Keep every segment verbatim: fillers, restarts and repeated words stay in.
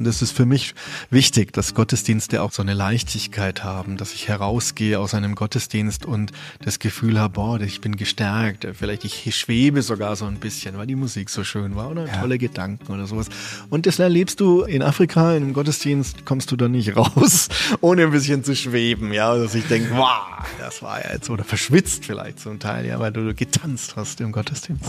Das ist für mich wichtig, dass Gottesdienste auch so eine Leichtigkeit haben, dass ich herausgehe aus einem Gottesdienst und das Gefühl habe, boah, ich bin gestärkt, vielleicht ich schwebe sogar so ein bisschen, weil die Musik so schön war oder ja. tolle Gedanken oder sowas. Und das erlebst du in Afrika, in einem Gottesdienst kommst du da nicht raus, ohne ein bisschen zu schweben, ja, dass ich denke, wow, das war ja jetzt, oder verschwitzt vielleicht zum Teil, ja, weil du getanzt hast im Gottesdienst.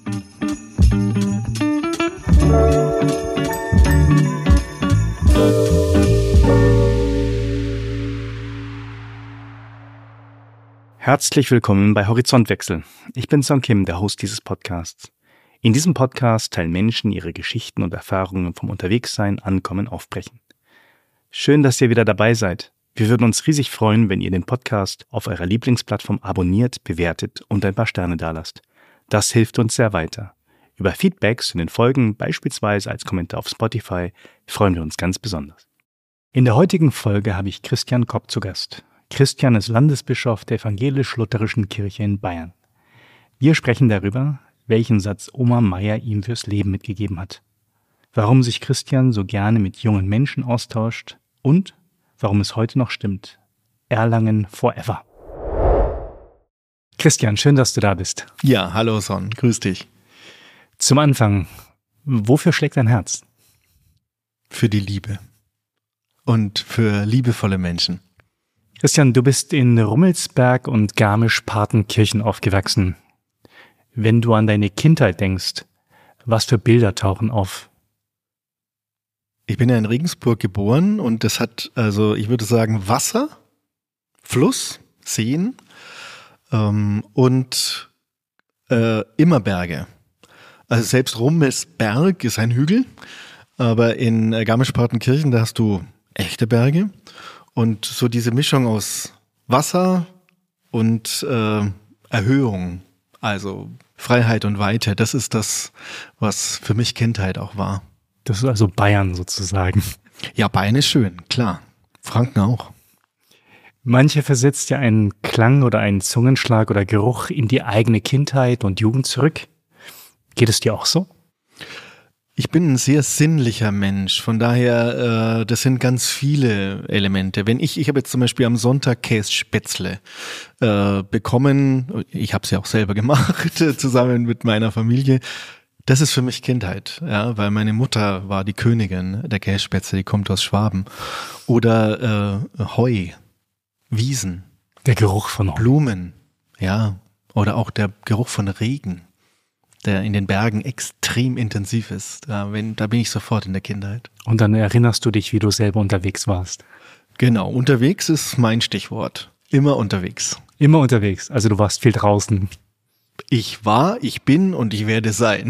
Herzlich willkommen bei Horizontwechsel. Ich bin Song Kim, der Host dieses Podcasts. In diesem Podcast teilen Menschen ihre Geschichten und Erfahrungen vom Unterwegssein, Ankommen, Aufbrechen. Schön, dass ihr wieder dabei seid. Wir würden uns riesig freuen, wenn ihr den Podcast auf eurer Lieblingsplattform abonniert, bewertet und ein paar Sterne dalasst. Das hilft uns sehr weiter. Über Feedbacks in den Folgen, beispielsweise als Kommentar auf Spotify, freuen wir uns ganz besonders. In der heutigen Folge habe ich Christian Kopp zu Gast. Christian ist Landesbischof der Evangelisch-Lutherischen Kirche in Bayern. Wir sprechen darüber, welchen Satz Oma Meier ihm fürs Leben mitgegeben hat, warum sich Christian so gerne mit jungen Menschen austauscht und warum es heute noch stimmt. Erlangen forever. Christian, schön, dass du da bist. Ja, hallo Son, grüß dich. Zum Anfang, wofür schlägt dein Herz? Für die Liebe und für liebevolle Menschen. Christian, du bist in Rummelsberg und Garmisch-Partenkirchen aufgewachsen. Wenn du an deine Kindheit denkst, was für Bilder tauchen auf? Ich bin ja in Regensburg geboren und das hat, also ich würde sagen, Wasser, Fluss, Seen ähm, und äh, immer Berge. Also selbst Rummelsberg ist ein Hügel, aber in Garmisch-Partenkirchen, da hast du echte Berge. Und so diese Mischung aus Wasser und äh, Erhöhung, also Freiheit und Weite, das ist das, was für mich Kindheit auch war. Das ist also Bayern sozusagen. Ja, Bayern ist schön, klar. Franken auch. Manche versetzt ja einen Klang oder einen Zungenschlag oder Geruch in die eigene Kindheit und Jugend zurück. Geht es dir auch so? Ich bin ein sehr sinnlicher Mensch, von daher, äh, das sind ganz viele Elemente. Wenn ich, ich habe jetzt zum Beispiel am Sonntag Kässpätzle äh, bekommen, ich habe es ja auch selber gemacht, zusammen mit meiner Familie. Das ist für mich Kindheit, ja, weil meine Mutter war die Königin der Kässpätzle, die kommt aus Schwaben. Oder äh, Heu, Wiesen. Der Geruch von Heu. Blumen, ja, oder auch der Geruch von Regen, der in den Bergen extrem intensiv ist. Da bin, da bin ich sofort in der Kindheit. Und dann erinnerst du dich, wie du selber unterwegs warst. Genau, unterwegs ist mein Stichwort. Immer unterwegs. Immer unterwegs, also du warst viel draußen. Ich war, ich bin und ich werde sein.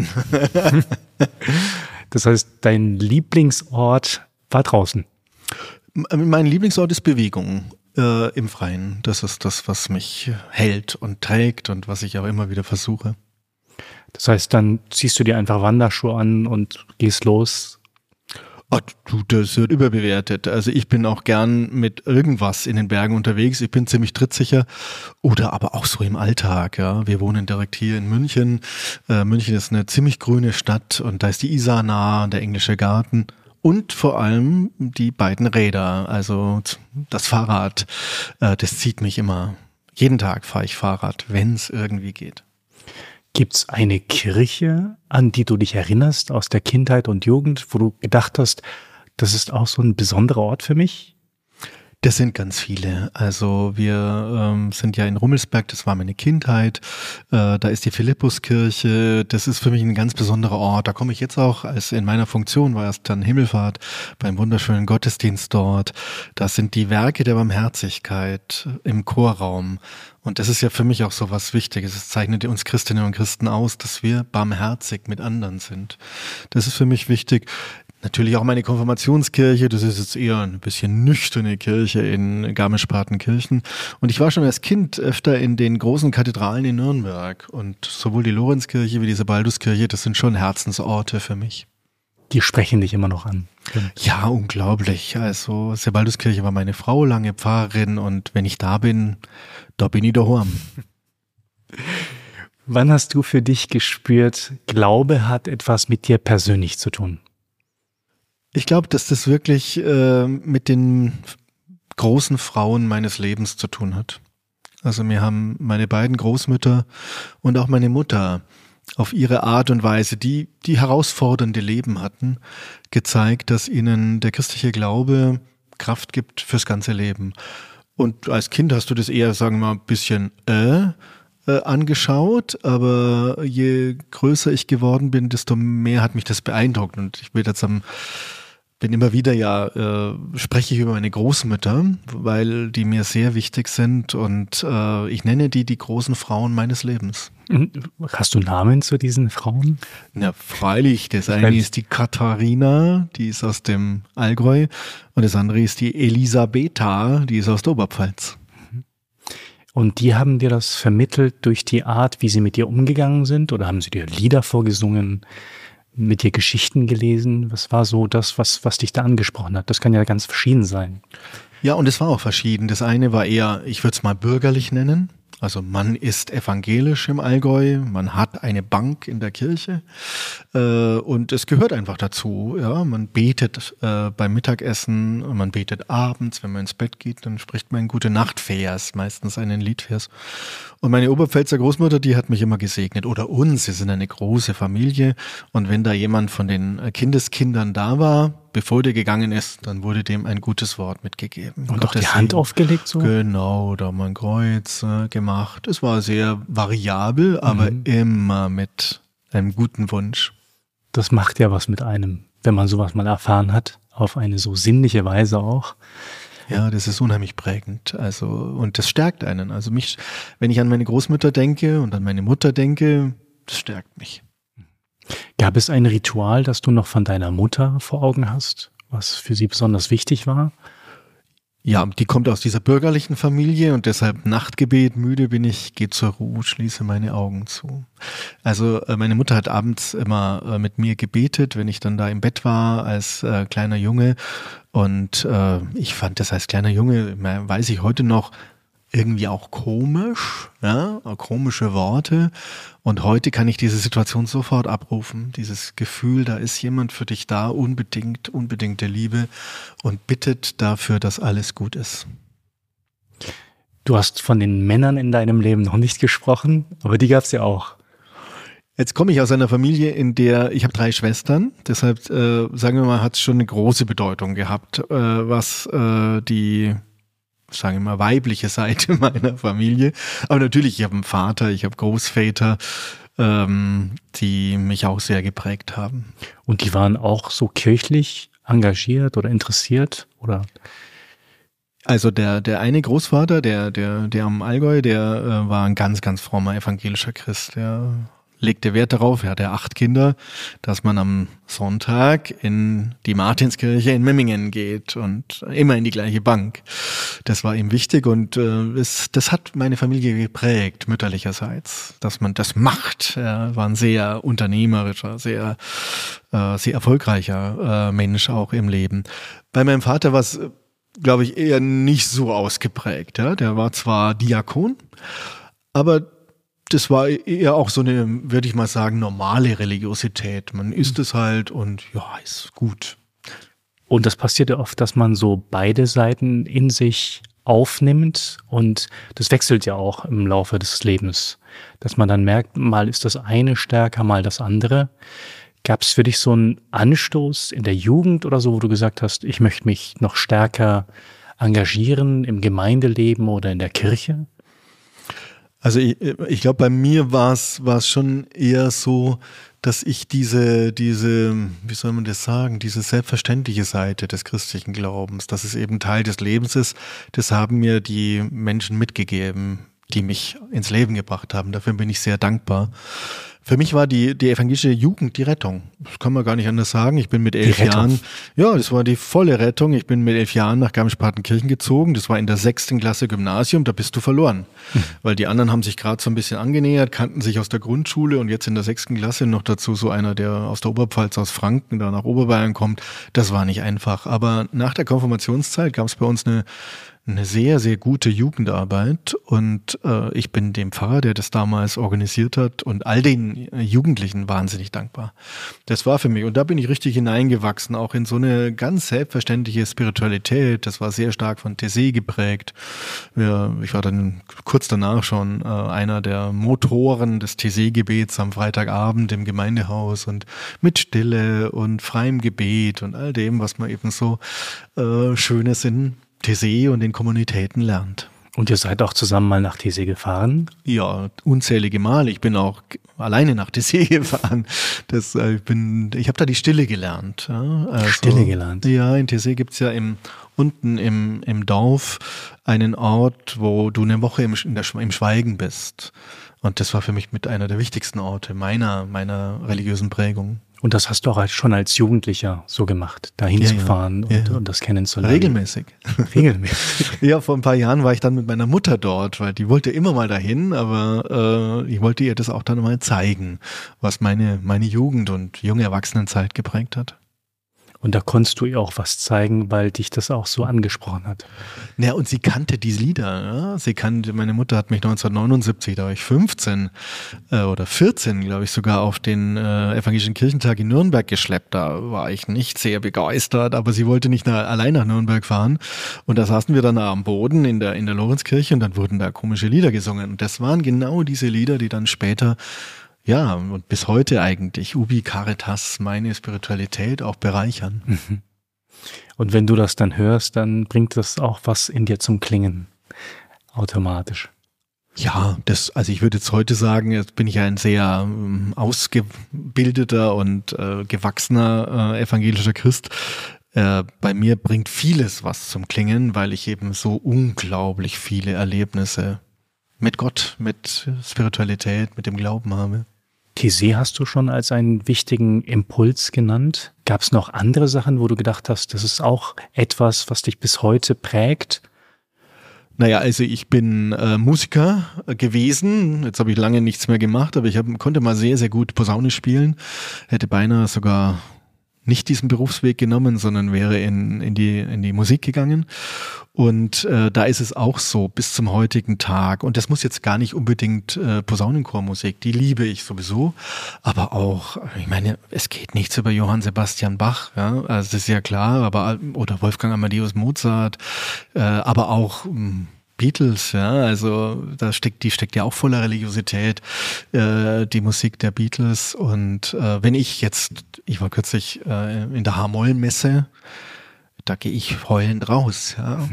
Das heißt, dein Lieblingsort war draußen? Mein Lieblingsort ist Bewegung äh, im Freien. Das ist das, was mich hält und trägt und was ich auch immer wieder versuche. Das heißt, dann ziehst du dir einfach Wanderschuhe an und gehst los? Ach, du, das wird überbewertet. Also ich bin auch gern mit irgendwas in den Bergen unterwegs. Ich bin ziemlich trittsicher oder aber auch so im Alltag. Ja, wir wohnen direkt hier in München. Äh, München ist eine ziemlich grüne Stadt und da ist die Isar nah, der Englische Garten und vor allem die beiden Räder. Also das Fahrrad, äh, das zieht mich immer. Jeden Tag fahre ich Fahrrad, wenn es irgendwie geht. Gibt's eine Kirche, an die du dich erinnerst aus der Kindheit und Jugend, wo du gedacht hast, das ist auch so ein besonderer Ort für mich? Das sind ganz viele. Also wir ähm, sind ja in Rummelsberg, das war meine Kindheit. Äh, da ist die Philippuskirche, das ist für mich ein ganz besonderer Ort. Da komme ich jetzt auch, als in meiner Funktion war erst dann Himmelfahrt, beim wunderschönen Gottesdienst dort. Das sind die Werke der Barmherzigkeit im Chorraum. Und das ist ja für mich auch so was Wichtiges. Es zeichnet uns Christinnen und Christen aus, dass wir barmherzig mit anderen sind. Das ist für mich wichtig. Natürlich auch meine Konfirmationskirche, das ist jetzt eher ein bisschen nüchterne Kirche in Garmisch-Partenkirchen. Und ich war schon als Kind öfter in den großen Kathedralen in Nürnberg. Und sowohl die Lorenzkirche wie die Sebalduskirche, das sind schon Herzensorte für mich. Die sprechen dich immer noch an. Ja, unglaublich. Also Sebalduskirche war meine Frau, lange Pfarrerin. Und wenn ich da bin, da bin ich daheim. Wann hast du für dich gespürt, Glaube hat etwas mit dir persönlich zu tun? Ich glaube, dass das wirklich äh, mit den großen Frauen meines Lebens zu tun hat. Also mir haben meine beiden Großmütter und auch meine Mutter auf ihre Art und Weise, die die herausfordernde Leben hatten, gezeigt, dass ihnen der christliche Glaube Kraft gibt fürs ganze Leben. Und als Kind hast du das eher, sagen wir mal, ein bisschen äh, äh, angeschaut, aber je größer ich geworden bin, desto mehr hat mich das beeindruckt. Und ich will jetzt am bin immer wieder ja, äh, spreche ich über meine Großmütter, weil die mir sehr wichtig sind und äh, ich nenne die die großen Frauen meines Lebens. Hast du Namen zu diesen Frauen? Na, freilich. Das eine ist die Katharina, die ist aus dem Allgäu und das andere ist die Elisabetha, die ist aus der Oberpfalz. Und die haben dir das vermittelt durch die Art, wie sie mit dir umgegangen sind, oder haben sie dir Lieder vorgesungen? Mit dir Geschichten gelesen? Was war so das, was, was dich da angesprochen hat? Das kann ja ganz verschieden sein. Ja, und es war auch verschieden. Das eine war eher, ich würde es mal bürgerlich nennen. Also man ist evangelisch im Allgäu, man hat eine Bank in der Kirche äh, und es gehört einfach dazu. Ja, man betet äh, beim Mittagessen, man betet abends, wenn man ins Bett geht, dann spricht man einen Gute-Nacht-Vers, meistens einen Liedvers. Und meine Oberpfälzer Großmutter, die hat mich immer gesegnet oder uns. Wir sind eine große Familie und wenn da jemand von den Kindeskindern da war, bevor der gegangen ist, dann wurde dem ein gutes Wort mitgegeben. Und auch die Hand aufgelegt so? Genau, da haben wir ein Kreuz äh, gemacht. Es war sehr variabel, aber mhm. immer mit einem guten Wunsch. Das macht ja was mit einem, wenn man sowas mal erfahren hat, auf eine so sinnliche Weise auch. Ja, das ist unheimlich prägend. Also, und das stärkt einen. Also mich, wenn ich an meine Großmutter denke und an meine Mutter denke, das stärkt mich. Gab es ein Ritual, das du noch von deiner Mutter vor Augen hast, was für sie besonders wichtig war? Ja, die kommt aus dieser bürgerlichen Familie und deshalb Nachtgebet, müde bin ich, geh zur Ruhe, schließe meine Augen zu. Also meine Mutter hat abends immer mit mir gebetet, wenn ich dann da im Bett war als äh, kleiner Junge und äh, ich fand das als kleiner Junge, weiß ich heute noch, irgendwie auch komisch, ja, komische Worte. Und heute kann ich diese Situation sofort abrufen. Dieses Gefühl, da ist jemand für dich da, unbedingt, unbedingte Liebe und bittet dafür, dass alles gut ist. Du hast von den Männern in deinem Leben noch nicht gesprochen, aber die gab es ja auch. Jetzt komme ich aus einer Familie, in der ich habe drei Schwestern, deshalb äh, sagen wir mal, hat es schon eine große Bedeutung gehabt, äh, was äh, die sagen wir mal, weibliche Seite meiner Familie. Aber natürlich, ich habe einen Vater, ich habe Großväter, ähm, die mich auch sehr geprägt haben. Und die waren auch so kirchlich engagiert oder interessiert, oder? Also der der eine Großvater, der der der am Allgäu, der äh, war ein ganz ganz frommer evangelischer Christ. Der legte Wert darauf, er hatte acht Kinder, dass man am Sonntag in die Martinskirche in Memmingen geht und immer in die gleiche Bank. Das war ihm wichtig und äh, es, das hat meine Familie geprägt, mütterlicherseits, dass man das macht. Er war ein sehr unternehmerischer, sehr, äh, sehr erfolgreicher äh, Mensch auch im Leben. Bei meinem Vater war es, glaube ich, eher nicht so ausgeprägt. Ja? Der war zwar Diakon, aber das war eher auch so eine, würde ich mal sagen, normale Religiosität. Man isst es halt und ja, ist gut. Und das passiert ja oft, dass man so beide Seiten in sich aufnimmt und das wechselt ja auch im Laufe des Lebens. Dass man dann merkt, mal ist das eine stärker, mal das andere. Gab es für dich so einen Anstoß in der Jugend oder so, wo du gesagt hast, ich möchte mich noch stärker engagieren im Gemeindeleben oder in der Kirche? Also ich, ich glaube, bei mir war es war es schon eher so, dass ich diese, diese, wie soll man das sagen, diese selbstverständliche Seite des christlichen Glaubens, dass es eben Teil des Lebens ist, das haben mir die Menschen mitgegeben, die mich ins Leben gebracht haben. Dafür bin ich sehr dankbar. Für mich war die, die evangelische Jugend die Rettung. Das kann man gar nicht anders sagen. Ich bin mit elf Jahren, ja, das war die volle Rettung. Ich bin mit elf Jahren nach Garmisch-Partenkirchen gezogen. Das war in der sechsten Klasse Gymnasium. Da bist du verloren. Hm. Weil die anderen haben sich gerade so ein bisschen angenähert, kannten sich aus der Grundschule und jetzt in der sechsten Klasse noch dazu so einer, der aus der Oberpfalz, aus Franken, da nach Oberbayern kommt. Das war nicht einfach. Aber nach der Konfirmationszeit gab es bei uns eine eine sehr, sehr gute Jugendarbeit und äh, ich bin dem Pfarrer, der das damals organisiert hat und all den Jugendlichen wahnsinnig dankbar. Das war für mich, und da bin ich richtig hineingewachsen, auch in so eine ganz selbstverständliche Spiritualität. Das war sehr stark von Taizé geprägt. Ja, ich war dann kurz danach schon äh, einer der Motoren des Taizé-Gebets am Freitagabend im Gemeindehaus und mit Stille und freiem Gebet und all dem, was man eben so äh, Schönes in Taizé und in Kommunitäten lernt. Und ihr seid auch zusammen mal nach Taizé gefahren? Ja, unzählige Male. Ich bin auch alleine nach Taizé gefahren. Das, äh, ich bin, ich habe da die Stille gelernt. Ja. Also, Stille gelernt? Ja, in Taizé gibt's ja im, unten im, im Dorf einen Ort, wo du eine Woche im, in der, im Schweigen bist. Und das war für mich mit einer der wichtigsten Orte meiner, meiner religiösen Prägung. Und das hast du auch als, schon als Jugendlicher so gemacht, da hinzufahren ja, ja. und, ja. und das kennenzulernen. Regelmäßig. Regelmäßig. Ja, vor ein paar Jahren war ich dann mit meiner Mutter dort, weil die wollte immer mal dahin, aber äh, ich wollte ihr das auch dann mal zeigen, was meine, meine Jugend und junge Erwachsenenzeit geprägt hat. Und da konntest du ihr auch was zeigen, weil dich das auch so angesprochen hat. Ja, und sie kannte diese Lieder. Ja? Sie kannte, meine Mutter hat mich neunzehnhundertneunundsiebzig, da war ich fünfzehn äh, oder vierzehn, glaube ich, sogar auf den äh, Evangelischen Kirchentag in Nürnberg geschleppt. Da war ich nicht sehr begeistert, aber sie wollte nicht nach, allein nach Nürnberg fahren. Und da saßen wir dann am Boden in der, in der Lorenzkirche und dann wurden da komische Lieder gesungen. Und das waren genau diese Lieder, die dann später ja, und bis heute eigentlich, Ubi Caritas, meine Spiritualität auch bereichern. Mhm. Und wenn du das dann hörst, dann bringt das auch was in dir zum Klingen, automatisch. Ja, das, also ich würde jetzt heute sagen, jetzt bin ich ja ein sehr ähm, ausgebildeter und äh, gewachsener äh, evangelischer Christ. Äh, bei mir bringt vieles was zum Klingen, weil ich eben so unglaublich viele Erlebnisse mit Gott, mit Spiritualität, mit dem Glauben habe. Taizé hast du schon als einen wichtigen Impuls genannt. Gab es noch andere Sachen, wo du gedacht hast, das ist auch etwas, was dich bis heute prägt? Naja, also ich bin äh, Musiker gewesen. Jetzt habe ich lange nichts mehr gemacht, aber ich hab, konnte mal sehr, sehr gut Posaune spielen. Hätte beinahe sogar nicht diesen Berufsweg genommen, sondern wäre in, in, die, in die Musik gegangen. Und äh, da ist es auch so bis zum heutigen Tag. Und das muss jetzt gar nicht unbedingt äh, Posaunenchormusik, die liebe ich sowieso. Aber auch, ich meine, es geht nichts über Johann Sebastian Bach, ja, also das ist ja klar, aber oder Wolfgang Amadeus Mozart, äh, aber auch mh, Beatles, ja, also da steckt, die steckt ja auch voller Religiosität, äh, die Musik der Beatles. Und äh, wenn ich jetzt, ich war kürzlich äh, in der H-Moll-Messe, da gehe ich heulend raus, ja.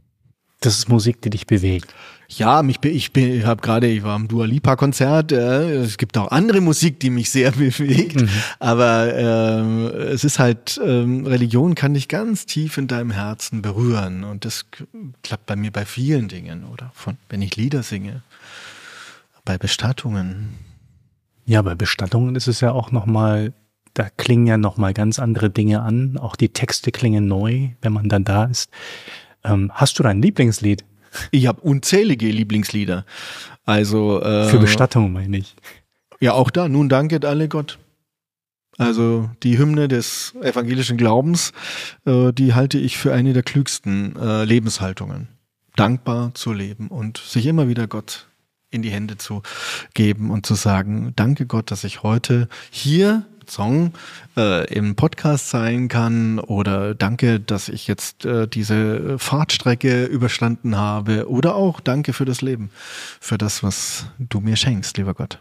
Das ist Musik, die dich bewegt. Ja, mich, ich bin, ich habe gerade, ich war am Dua Lipa Konzert. Äh, es gibt auch andere Musik, die mich sehr bewegt. Mhm. Aber äh, es ist halt, äh, Religion kann dich ganz tief in deinem Herzen berühren. Und das klappt bei mir bei vielen Dingen. Oder von, wenn ich Lieder singe, bei Bestattungen. Ja, bei Bestattungen ist es ja auch nochmal, da klingen ja nochmal ganz andere Dinge an. Auch die Texte klingen neu, wenn man dann da ist. Ähm, hast du dein Lieblingslied? Ich habe unzählige Lieblingslieder. Also äh, für Bestattung meine ich. Ja, auch da. Nun danket alle Gott. Also die Hymne des evangelischen Glaubens, äh, die halte ich für eine der klügsten äh, Lebenshaltungen. Dankbar zu leben und sich immer wieder Gott in die Hände zu geben und zu sagen, danke Gott, dass ich heute hier Song äh, im Podcast sein kann, oder danke, dass ich jetzt äh, diese Fahrtstrecke überstanden habe, oder auch danke für das Leben, für das, was du mir schenkst, lieber Gott.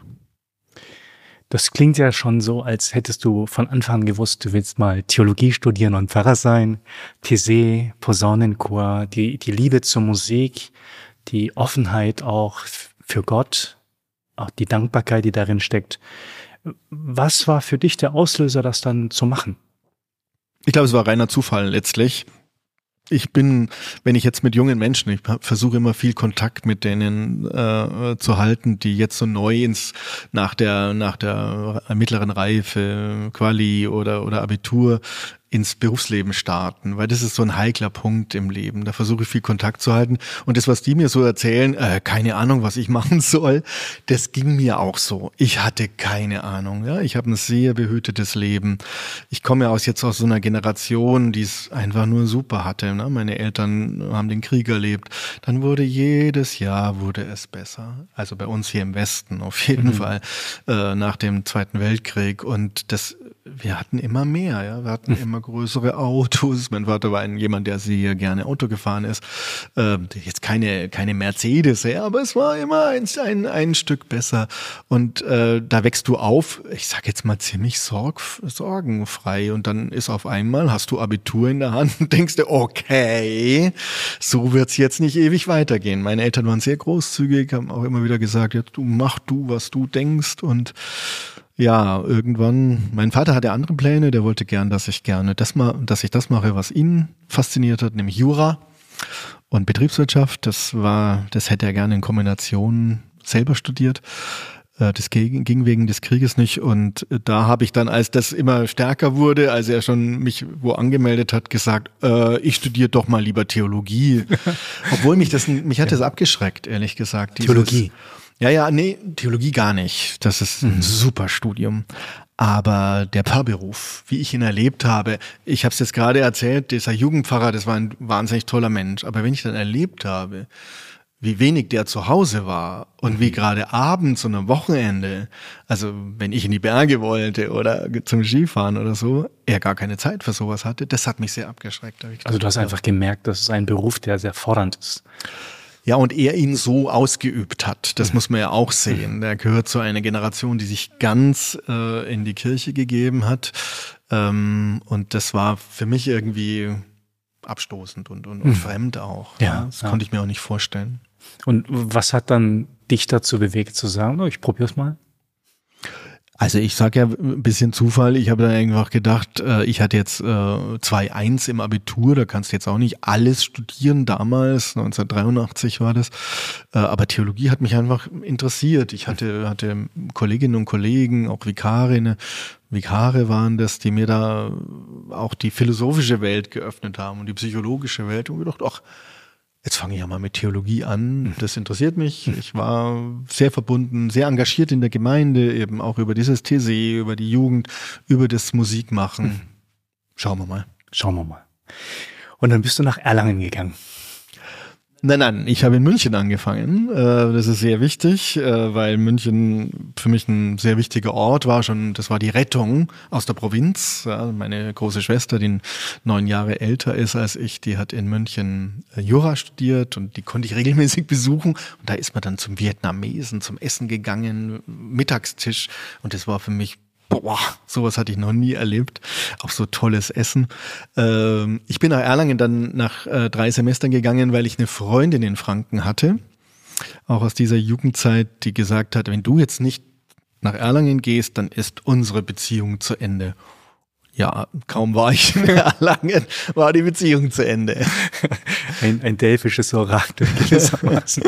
Das klingt ja schon so, als hättest du von Anfang an gewusst, du willst mal Theologie studieren und Pfarrer sein. Taizé, Posaunenchor, die, die Liebe zur Musik, die Offenheit auch für Gott, auch die Dankbarkeit, die darin steckt. Was war für dich der Auslöser, das dann zu machen? Ich glaube, es war reiner Zufall letztlich. Ich bin, wenn ich jetzt mit jungen Menschen, ich versuche immer viel Kontakt mit denen äh, zu halten, die jetzt so neu ins nach der nach der mittleren Reife, Quali oder oder Abitur ins Berufsleben starten, weil das ist so ein heikler Punkt im Leben. Da versuche ich viel Kontakt zu halten. Und das, was die mir so erzählen, äh, keine Ahnung, was ich machen soll, das ging mir auch so. Ich hatte keine Ahnung. Ja, ich habe ein sehr behütetes Leben. Ich komme ja aus jetzt aus so einer Generation, die es einfach nur super hatte. Ne? Meine Eltern haben den Krieg erlebt. Dann wurde jedes Jahr wurde es besser. Also bei uns hier im Westen auf jeden mhm. Fall äh, nach dem Zweiten Weltkrieg. Und das wir hatten immer mehr, ja. Wir hatten immer größere Autos. Mein Vater war ein, jemand, der sehr gerne Auto gefahren ist. Ähm, jetzt keine, keine Mercedes, ja, aber es war immer ein, ein, ein Stück besser. Und äh, da wächst du auf, ich sag jetzt mal ziemlich sorg, sorgenfrei. Und dann ist auf einmal, hast du Abitur in der Hand und denkst dir, okay, so wird's jetzt nicht ewig weitergehen. Meine Eltern waren sehr großzügig, haben auch immer wieder gesagt, ja, du mach du, was du denkst. Und ja, irgendwann, mein Vater hatte andere Pläne, der wollte gern, dass ich gerne das mal, dass ich das mache, was ihn fasziniert hat, nämlich Jura und Betriebswirtschaft. Das war, das hätte er gerne in Kombination selber studiert. Das ging wegen des Krieges nicht und da habe ich dann, als das immer stärker wurde, als er schon mich wo angemeldet hat, gesagt, äh, ich studiere doch mal lieber Theologie. Obwohl mich das, mich hat das abgeschreckt, ehrlich gesagt. Dieses, Theologie? Ja, ja, nee, Theologie gar nicht. Das ist ein mhm. super Studium. Aber der Pfarrberuf, wie ich ihn erlebt habe, ich habe es jetzt gerade erzählt, dieser Jugendpfarrer, das war ein wahnsinnig toller Mensch. Aber wenn ich dann erlebt habe, wie wenig der zu Hause war und mhm. wie gerade abends und am Wochenende, also wenn ich in die Berge wollte oder zum Skifahren oder so, er gar keine Zeit für sowas hatte, das hat mich sehr abgeschreckt. Gedacht, also du hast einfach gemerkt, das ist ein Beruf, der sehr fordernd ist. Ja, und er ihn so ausgeübt hat, das mhm. muss man ja auch sehen. Der gehört zu einer Generation, die sich ganz äh, in die Kirche gegeben hat. Ähm, und das war für mich irgendwie abstoßend und, und, und mhm. fremd auch. Ja, das ja. konnte ich mir auch nicht vorstellen. Und was hat dann dich dazu bewegt zu sagen, oh, ich probier's mal? Also ich sage ja ein bisschen Zufall, ich habe dann einfach gedacht, äh, ich hatte jetzt äh, zwei Komma eins im Abitur, da kannst du jetzt auch nicht alles studieren, damals, neunzehnhundertdreiundachtzig war das, äh, aber Theologie hat mich einfach interessiert. Ich hatte, hatte Kolleginnen und Kollegen, auch Vikarinnen, Vikare waren das, die mir da auch die philosophische Welt geöffnet haben und die psychologische Welt und gedacht, ach, jetzt fange ich ja mal mit Theologie an, das interessiert mich. Ich war sehr verbunden, sehr engagiert in der Gemeinde, eben auch über dieses T C, über die Jugend, über das Musikmachen. Schauen wir mal. Schauen wir mal. Und dann bist du nach Erlangen gegangen. Nein, nein, ich habe in München angefangen. Das ist sehr wichtig, weil München für mich ein sehr wichtiger Ort war. Schon, das war die Rettung aus der Provinz. Meine große Schwester, die neun Jahre älter ist als ich, die hat in München Jura studiert und die konnte ich regelmäßig besuchen. Und da ist man dann zum Vietnamesen, zum Essen gegangen, Mittagstisch. Und das war für mich, boah, sowas hatte ich noch nie erlebt. Auch so tolles Essen. Ähm, ich bin nach Erlangen dann nach äh, drei Semestern gegangen, weil ich eine Freundin in Franken hatte. Auch aus dieser Jugendzeit, die gesagt hat, wenn du jetzt nicht nach Erlangen gehst, dann ist unsere Beziehung zu Ende. Ja, kaum war ich in Erlangen, war die Beziehung zu Ende. Ein, ein delphisches Orakel gewissermaßen.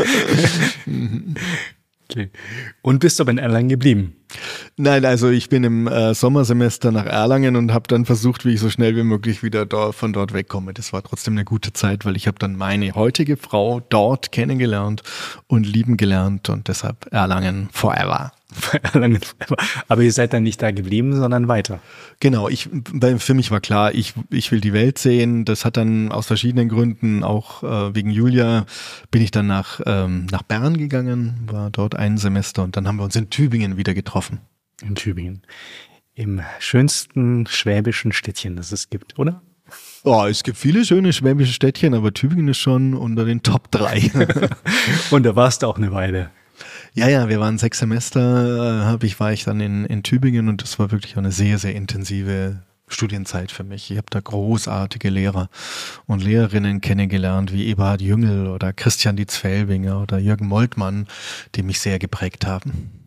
Okay. Und bist aber in Erlangen geblieben? Nein, also ich bin im äh, Sommersemester nach Erlangen und habe dann versucht, wie ich so schnell wie möglich wieder da, von dort wegkomme. Das war trotzdem eine gute Zeit, weil ich habe dann meine heutige Frau dort kennengelernt und lieben gelernt und deshalb Erlangen forever. Erlangen forever. Aber ihr seid dann nicht da geblieben, sondern weiter. Genau, ich, für mich war klar, ich, ich will die Welt sehen. Das hat dann aus verschiedenen Gründen, auch äh, wegen Julia, bin ich dann nach, ähm, nach Bern gegangen, war dort ein Semester und dann haben wir uns in Tübingen wieder getroffen. In Tübingen. Im schönsten schwäbischen Städtchen, das es gibt, oder? Oh, es gibt viele schöne schwäbische Städtchen, aber Tübingen ist schon unter den Top drei. Und da warst du auch eine Weile. Ja, ja, wir waren sechs Semester, äh, hab ich, war ich dann in, in Tübingen und das war wirklich eine sehr, sehr intensive Studienzeit für mich. Ich habe da großartige Lehrer und Lehrerinnen kennengelernt, wie Eberhard Jüngel oder Christian Dietz-Felbinger oder Jürgen Moltmann, die mich sehr geprägt haben.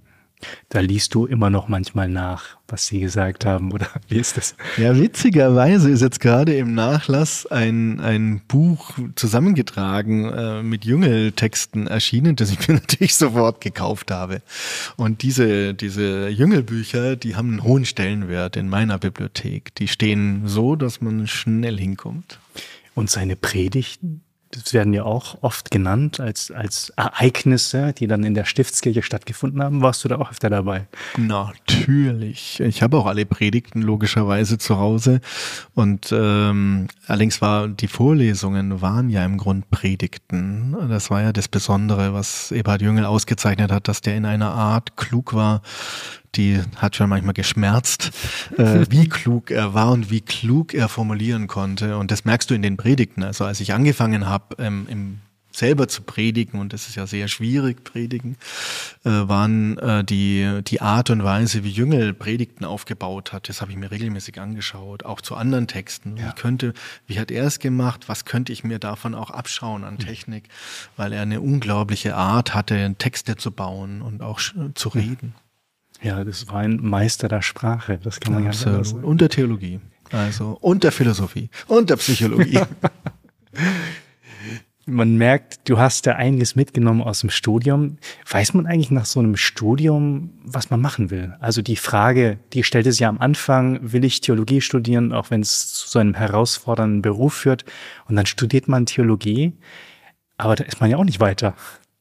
Da liest du immer noch manchmal nach, was sie gesagt haben, oder wie ist das? Ja, witzigerweise ist jetzt gerade im Nachlass ein, ein Buch zusammengetragen äh, mit Jüngeltexten erschienen, das ich mir natürlich sofort gekauft habe. Und diese, diese Jüngelbücher, die haben einen hohen Stellenwert in meiner Bibliothek. Die stehen so, dass man schnell hinkommt. Und seine Predigten? Das werden ja auch oft genannt als, als Ereignisse, die dann in der Stiftskirche stattgefunden haben. Warst du da auch öfter dabei? Natürlich. Ich habe auch alle Predigten logischerweise zu Hause. Und ähm, allerdings war die Vorlesungen waren ja im Grund Predigten. Das war ja das Besondere, was Eberhard Jüngel ausgezeichnet hat, dass der in einer Art klug war, die hat schon manchmal geschmerzt, äh, wie klug er war und wie klug er formulieren konnte. Und das merkst du in den Predigten. Also als ich angefangen habe, ähm, im selber zu predigen, und das ist ja sehr schwierig, predigen, äh, waren äh, die die Art und Weise, wie Jüngel Predigten aufgebaut hat, das habe ich mir regelmäßig angeschaut, auch zu anderen Texten. Ja. Wie könnte, wie hat er es gemacht? Was könnte ich mir davon auch abschauen an Technik? Weil er eine unglaubliche Art hatte, Texte zu bauen und auch zu reden. Ja, das war ein Meister der Sprache, das kann man ja sagen. Und der Theologie, also und der Philosophie und der Psychologie. Man merkt, du hast da einiges mitgenommen aus dem Studium. Weiß man eigentlich nach so einem Studium, was man machen will? Also die Frage, die stellte sich ja am Anfang, will ich Theologie studieren, auch wenn es zu so einem herausfordernden Beruf führt. Und dann studiert man Theologie, aber da ist man ja auch nicht weiter.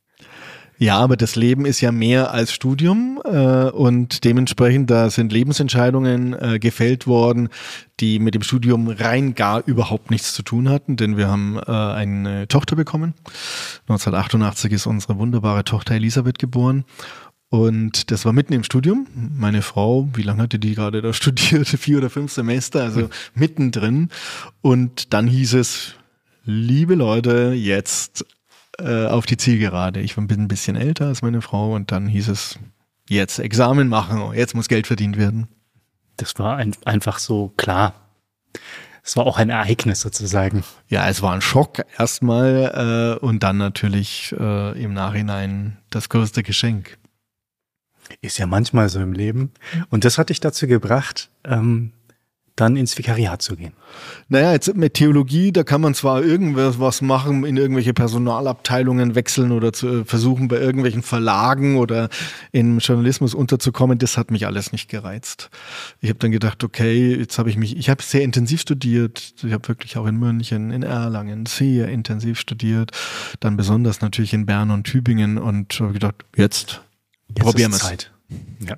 Ja, aber das Leben ist ja mehr als Studium äh, und dementsprechend, da sind Lebensentscheidungen äh, gefällt worden, die mit dem Studium rein gar überhaupt nichts zu tun hatten, denn wir haben äh, eine Tochter bekommen. neunzehnhundertachtundachtzig ist unsere wunderbare Tochter Elisabeth geboren. Und das war mitten im Studium. Meine Frau, wie lange hatte die gerade da studiert? Vier oder fünf Semester, also mittendrin. Und dann hieß es, liebe Leute, jetzt auf die Zielgerade. Ich bin ein bisschen älter als meine Frau und dann hieß es, jetzt Examen machen, jetzt muss Geld verdient werden. Das war ein, einfach so klar. Es war auch ein Ereignis sozusagen. Ja, es war ein Schock erstmal äh, und dann natürlich äh, im Nachhinein das größte Geschenk. Ist ja manchmal so im Leben. Und das hat dich dazu gebracht, ähm, dann ins Vikariat zu gehen. Naja, jetzt mit Theologie, da kann man zwar irgendwas machen, in irgendwelche Personalabteilungen wechseln oder zu, versuchen, bei irgendwelchen Verlagen oder im Journalismus unterzukommen. Das hat mich alles nicht gereizt. Ich habe dann gedacht, okay, jetzt habe ich mich, ich habe sehr intensiv studiert. Ich habe wirklich auch in München, in Erlangen sehr intensiv studiert. Dann besonders natürlich in Bern und Tübingen und habe gedacht, jetzt, jetzt probieren wir es. Zeit. Ja.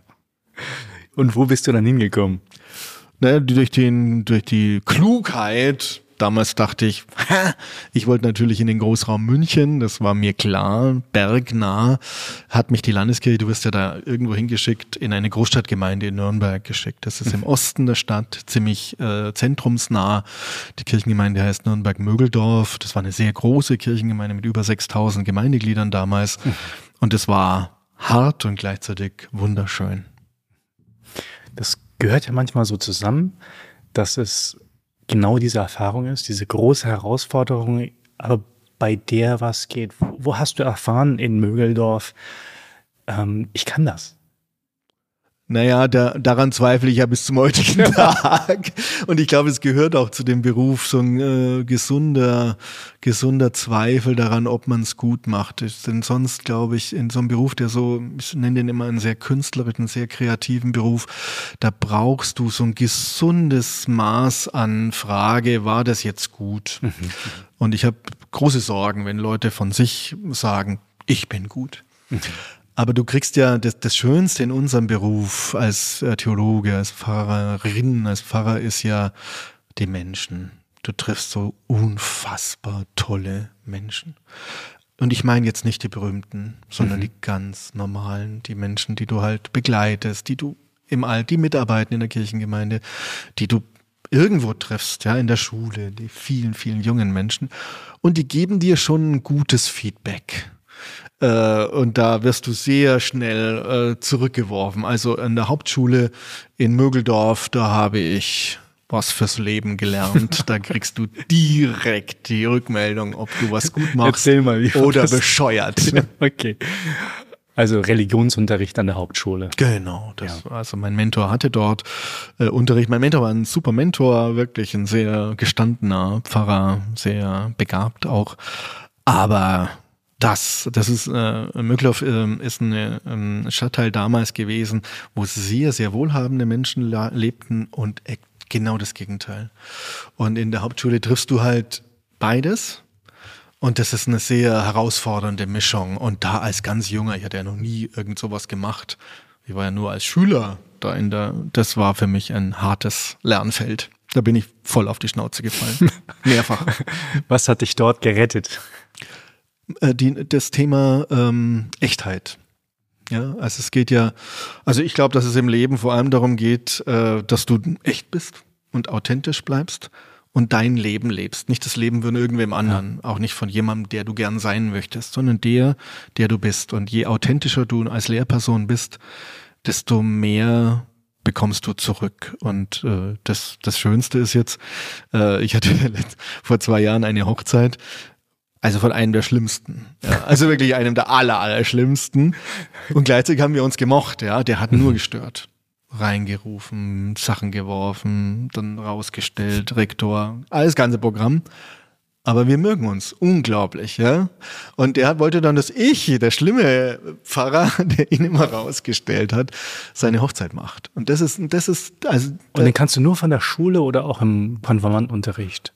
Und wo bist du dann hingekommen? Ne, durch den, durch die Klugheit, damals dachte ich, ich wollte natürlich in den Großraum München, das war mir klar, bergnah, hat mich die Landeskirche, du wirst ja da irgendwo hingeschickt, in eine Großstadtgemeinde in Nürnberg geschickt. Das ist im Osten der Stadt, ziemlich äh, zentrumsnah. Die Kirchengemeinde heißt Nürnberg-Mögeldorf. Das war eine sehr große Kirchengemeinde mit über sechstausend Gemeindegliedern damals. Und es war hart und gleichzeitig wunderschön. Das gehört ja manchmal so zusammen, dass es genau diese Erfahrung ist, diese große Herausforderung, aber bei der was geht. Wo, wo hast du erfahren in Mögeldorf, ähm, ich kann das? Naja, da, daran zweifle ich ja bis zum heutigen Tag. Und ich glaube, es gehört auch zu dem Beruf so ein äh, gesunder, gesunder Zweifel daran, ob man es gut macht. Denn sonst, glaube ich, in so einem Beruf, der so, ich nenne den immer einen sehr künstlerischen, sehr kreativen Beruf, da brauchst du so ein gesundes Maß an Frage, war das jetzt gut? Mhm. Und ich habe große Sorgen, wenn Leute von sich sagen, ich bin gut. Mhm. Aber du kriegst ja das, das Schönste in unserem Beruf als äh, Theologe, als Pfarrerin, als Pfarrer ist ja die Menschen. Du triffst so unfassbar tolle Menschen. Und ich meine jetzt nicht die berühmten, sondern mhm. die ganz normalen, die Menschen, die du halt begleitest, die du im All, die mitarbeiten in der Kirchengemeinde, die du irgendwo triffst, ja, in der Schule, die vielen, vielen jungen Menschen. Und die geben dir schon ein gutes Feedback. Und da wirst du sehr schnell äh, zurückgeworfen. Also in der Hauptschule in Mögeldorf, da habe ich was fürs Leben gelernt. Da kriegst du direkt die Rückmeldung, ob du was gut machst Erzähl mal, wie oder das? bescheuert. Ja, okay. Also Religionsunterricht an der Hauptschule. Genau, das, ja. Also mein Mentor hatte dort äh, Unterricht. Mein Mentor war ein super Mentor, wirklich ein sehr gestandener Pfarrer, sehr begabt auch. Aber das, das ist, äh, Mücklow äh, ist eine, ein Stadtteil damals gewesen, wo sehr, sehr wohlhabende Menschen la- lebten und äh, genau das Gegenteil. Und in der Hauptschule triffst du halt beides. Und das ist eine sehr herausfordernde Mischung. Und da als ganz Junger, ich hatte ja noch nie irgend sowas gemacht. Ich war ja nur als Schüler da in der, das war für mich ein hartes Lernfeld. Da bin ich voll auf die Schnauze gefallen. Mehrfach. Was hat dich dort gerettet? Äh, die, das Thema ähm, Echtheit. Ja, also es geht ja, also ich glaube, dass es im Leben vor allem darum geht, äh, dass du echt bist und authentisch bleibst. Und dein Leben lebst. Nicht das Leben von irgendwem anderen, ja. Auch nicht von jemandem, der du gern sein möchtest, sondern der, der du bist. Und je authentischer du als Lehrperson bist, desto mehr bekommst du zurück. Und äh, das, das Schönste ist jetzt, äh, ich hatte vor zwei Jahren eine Hochzeit, also von einem der Schlimmsten. Ja, also wirklich einem der aller, aller Schlimmsten. Und gleichzeitig haben wir uns gemocht, ja. Der hat nur gestört. Reingerufen, Sachen geworfen, dann rausgestellt, Rektor, alles ganze Programm. Aber wir mögen uns unglaublich, ja. Und der wollte dann, dass ich, der schlimme Pfarrer, der ihn immer rausgestellt hat, seine Hochzeit macht. Und das ist, das ist, also. Und den kannst du nur von der Schule oder auch im Konfirmandenunterricht?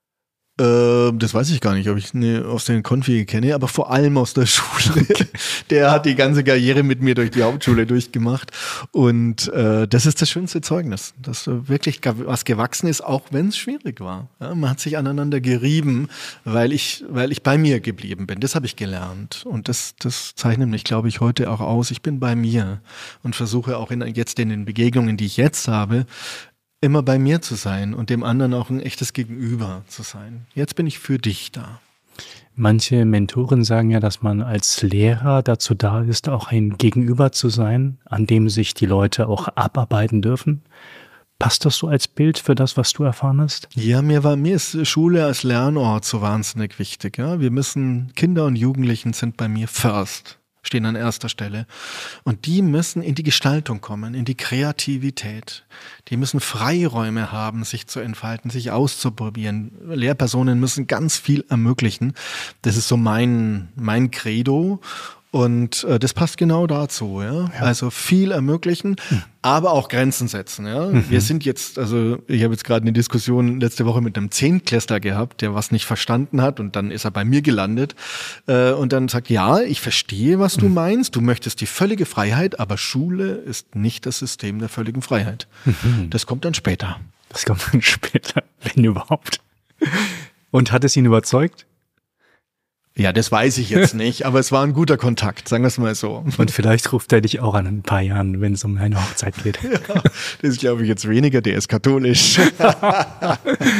Äh, das weiß ich gar nicht, ob ich ne, aus den Konfi kenne, aber vor allem aus der Schule. Okay. Der hat die ganze Karriere mit mir durch die Hauptschule durchgemacht. Und äh, das ist das schönste Zeugnis, dass wirklich was gewachsen ist, auch wenn es schwierig war. Ja, man hat sich aneinander gerieben, weil ich, weil ich bei mir geblieben bin. Das habe ich gelernt. Und das, das zeichnet mich, glaube ich, heute auch aus. Ich bin bei mir und versuche auch in, jetzt in den Begegnungen, die ich jetzt habe, immer bei mir zu sein und dem anderen auch ein echtes Gegenüber zu sein. Jetzt bin ich für dich da. Manche Mentoren sagen ja, dass man als Lehrer dazu da ist, auch ein Gegenüber zu sein, an dem sich die Leute auch abarbeiten dürfen. Passt das so als Bild für das, was du erfahren hast? Ja, mir war, mir ist Schule als Lernort so wahnsinnig wichtig. Ja, wir müssen, Kinder und Jugendlichen sind bei mir first. Stehen an erster Stelle. Und die müssen in die Gestaltung kommen, in die Kreativität. Die müssen Freiräume haben, sich zu entfalten, sich auszuprobieren. Lehrpersonen müssen ganz viel ermöglichen. Das ist so mein, mein Credo. Und äh, das passt genau dazu, ja? Ja. Also viel ermöglichen, mhm. aber auch Grenzen setzen, ja. Mhm. Wir sind jetzt, also ich habe jetzt gerade eine Diskussion letzte Woche mit einem Zehntklässler gehabt, der was nicht verstanden hat und dann ist er bei mir gelandet äh, und dann sagt, ja, ich verstehe, was mhm. du meinst, du möchtest die völlige Freiheit, aber Schule ist nicht das System der völligen Freiheit. Mhm. Das kommt dann später. Das kommt dann später, wenn überhaupt. Und hat es ihn überzeugt? Ja, das weiß ich jetzt nicht, aber es war ein guter Kontakt, sagen wir es mal so. Und vielleicht ruft er dich auch an in ein paar Jahren, wenn es um eine Hochzeit geht. Ja, das glaube ich jetzt weniger, der ist katholisch. Ja,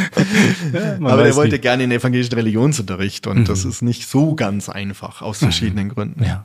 aber der wollte nie. gerne in den evangelischen Religionsunterricht und mhm. das ist nicht so ganz einfach, aus verschiedenen mhm. Gründen. Ja.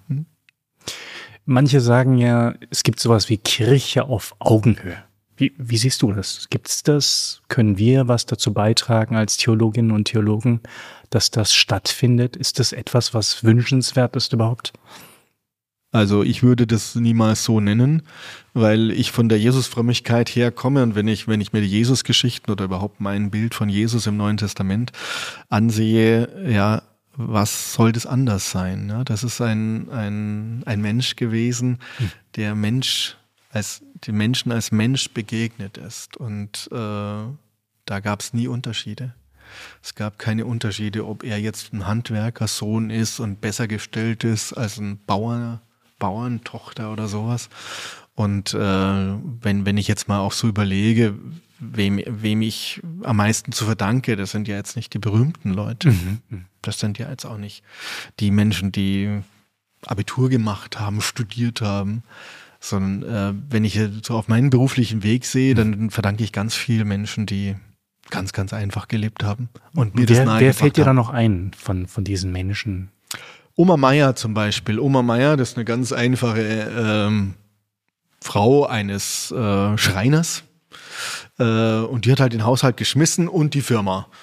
Manche sagen ja, es gibt sowas wie Kirche auf Augenhöhe. Wie, wie siehst du das? Gibt's das? Können wir was dazu beitragen als Theologinnen und Theologen, dass das stattfindet? Ist das etwas, was wünschenswert ist überhaupt? Also ich würde das niemals so nennen, weil ich von der Jesusfrömmigkeit herkomme und wenn ich, wenn ich mir die Jesusgeschichten oder überhaupt mein Bild von Jesus im Neuen Testament ansehe, ja, was soll das anders sein? Ja, das ist ein, ein, ein Mensch gewesen, hm. der Mensch als dem Menschen als Mensch begegnet ist. Und äh, da gab es nie Unterschiede. Es gab keine Unterschiede, ob er jetzt ein Handwerkersohn ist und besser gestellt ist als ein Bauer, Bauerntochter oder sowas. Und äh, wenn, wenn ich jetzt mal auch so überlege, wem, wem ich am meisten zu verdanke, das sind ja jetzt nicht die berühmten Leute. Mhm. Das sind ja jetzt auch nicht die Menschen, die Abitur gemacht haben, studiert haben, sondern äh, wenn ich so auf meinen beruflichen Weg sehe, dann verdanke ich ganz viel Menschen, die ganz, ganz einfach gelebt haben. Und mir wer, das wer fällt dir da noch ein von, von diesen Menschen? Oma Meier zum Beispiel. Oma Meier, das ist eine ganz einfache ähm, Frau eines äh, Schreiners. Äh, und die hat halt den Haushalt geschmissen und die Firma.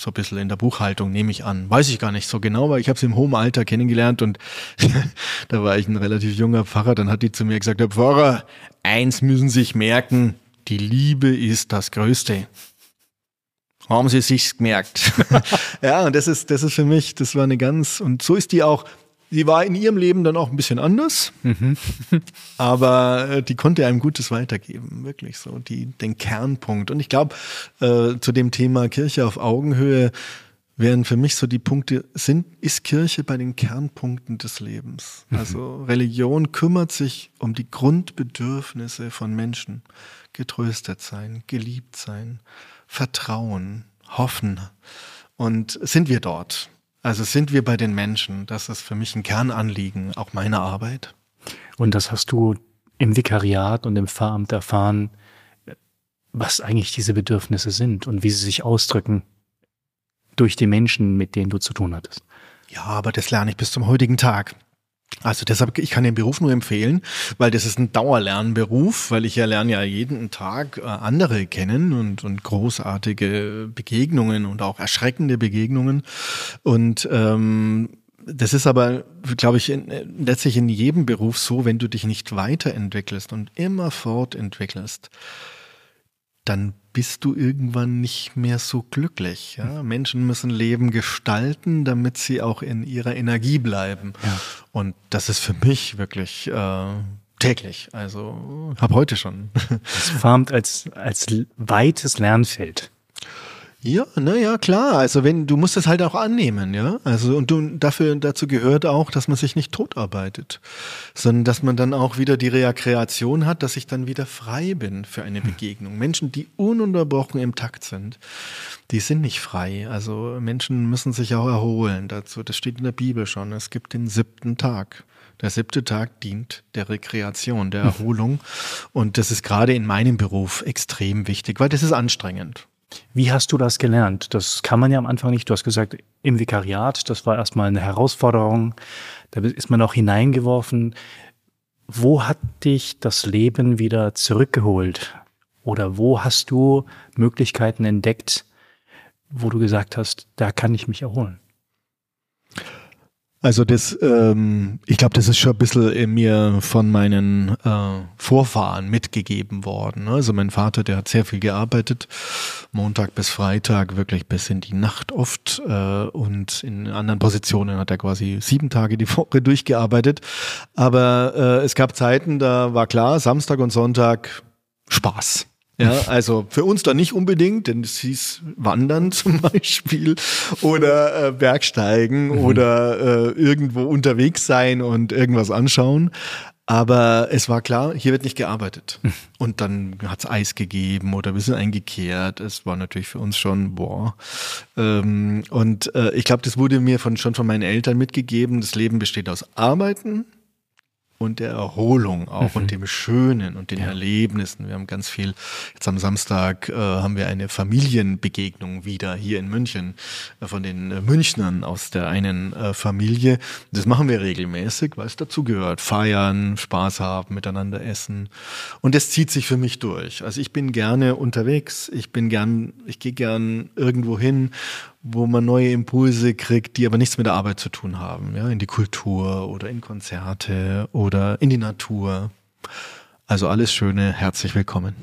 so ein bisschen in der Buchhaltung, nehme ich an. Weiß ich gar nicht so genau, weil ich habe sie im hohen Alter kennengelernt und da war ich ein relativ junger Pfarrer. Dann hat die zu mir gesagt, Herr Pfarrer, eins müssen Sie sich merken, die Liebe ist das Größte. Haben Sie sich's gemerkt? Ja, und das ist, das ist für mich, das war eine ganz, und so ist die auch, die war in ihrem Leben dann auch ein bisschen anders, mhm. aber die konnte einem Gutes weitergeben, wirklich so, die, den Kernpunkt. Und ich glaube, äh, zu dem Thema Kirche auf Augenhöhe wären für mich so die Punkte, sind, ist Kirche bei den Kernpunkten des Lebens? Mhm. Also Religion kümmert sich um die Grundbedürfnisse von Menschen. Getröstet sein, geliebt sein, Vertrauen, hoffen. Und sind wir dort? Also sind wir bei den Menschen? Das ist für mich ein Kernanliegen, auch meiner Arbeit. Und das hast du im Vikariat und im Pfarramt erfahren, was eigentlich diese Bedürfnisse sind und wie sie sich ausdrücken durch die Menschen, mit denen du zu tun hattest. Ja, aber das lerne ich bis zum heutigen Tag. Also deshalb, ich kann den Beruf nur empfehlen, weil das ist ein Dauerlernberuf, weil ich ja lerne ja jeden Tag andere kennen und, und großartige Begegnungen und auch erschreckende Begegnungen. Und ähm, das ist aber, glaube ich, in, letztlich in jedem Beruf so, wenn du dich nicht weiterentwickelst und immer fortentwickelst, dann bist du irgendwann nicht mehr so glücklich. Ja? Menschen müssen Leben gestalten, damit sie auch in ihrer Energie bleiben. Ja. Und das ist für mich wirklich äh, täglich. Also habe heute schon. Das Pfarramt als, als weites Lernfeld. Ja, naja, klar. Also wenn, du musst es halt auch annehmen, ja. Also und du, dafür, dazu gehört auch, dass man sich nicht totarbeitet, sondern dass man dann auch wieder die Rekreation hat, dass ich dann wieder frei bin für eine Begegnung. Menschen, die ununterbrochen im Takt sind, die sind nicht frei. Also Menschen müssen sich auch erholen dazu. Das steht in der Bibel schon. Es gibt den siebten Tag. Der siebte Tag dient der Rekreation, der Erholung. Und das ist gerade in meinem Beruf extrem wichtig, weil das ist anstrengend. Wie hast du das gelernt? Das kann man ja am Anfang nicht. Du hast gesagt, im Vikariat, das war erstmal eine Herausforderung. Da ist man auch hineingeworfen. Wo hat dich das Leben wieder zurückgeholt? Oder wo hast du Möglichkeiten entdeckt, wo du gesagt hast, da kann ich mich erholen? Also das, ähm, ich glaube, das ist schon ein bisschen in mir von meinen äh, Vorfahren mitgegeben worden. Also mein Vater, der hat sehr viel gearbeitet, Montag bis Freitag, wirklich bis in die Nacht oft. Äh, und in anderen Positionen hat er quasi sieben Tage die Woche durchgearbeitet. Aber äh, es gab Zeiten, da war klar, Samstag und Sonntag Spaß. Ja, also für uns dann nicht unbedingt, denn es hieß Wandern zum Beispiel oder äh, Bergsteigen mhm. oder äh, irgendwo unterwegs sein und irgendwas anschauen. Aber es war klar, hier wird nicht gearbeitet. Mhm. Und dann hat's Eis gegeben oder wir sind eingekehrt. Es war natürlich für uns schon, boah. Ähm, und äh, ich glaube, das wurde mir von, schon von meinen Eltern mitgegeben. Das Leben besteht aus Arbeiten und der Erholung auch mhm. und dem Schönen und den ja. Erlebnissen. Wir haben ganz viel, jetzt am Samstag äh, haben wir eine Familienbegegnung wieder hier in München äh, von den äh, Münchnern aus der einen äh, Familie. Das machen wir regelmäßig, weil es dazu gehört. Feiern, Spaß haben, miteinander essen. Und das zieht sich für mich durch. Also ich bin gerne unterwegs, ich bin gern, ich gehe gern irgendwo hin, wo man neue Impulse kriegt, die aber nichts mit der Arbeit zu tun haben, ja, in die Kultur oder in Konzerte oder in die Natur. Also alles Schöne, herzlich willkommen.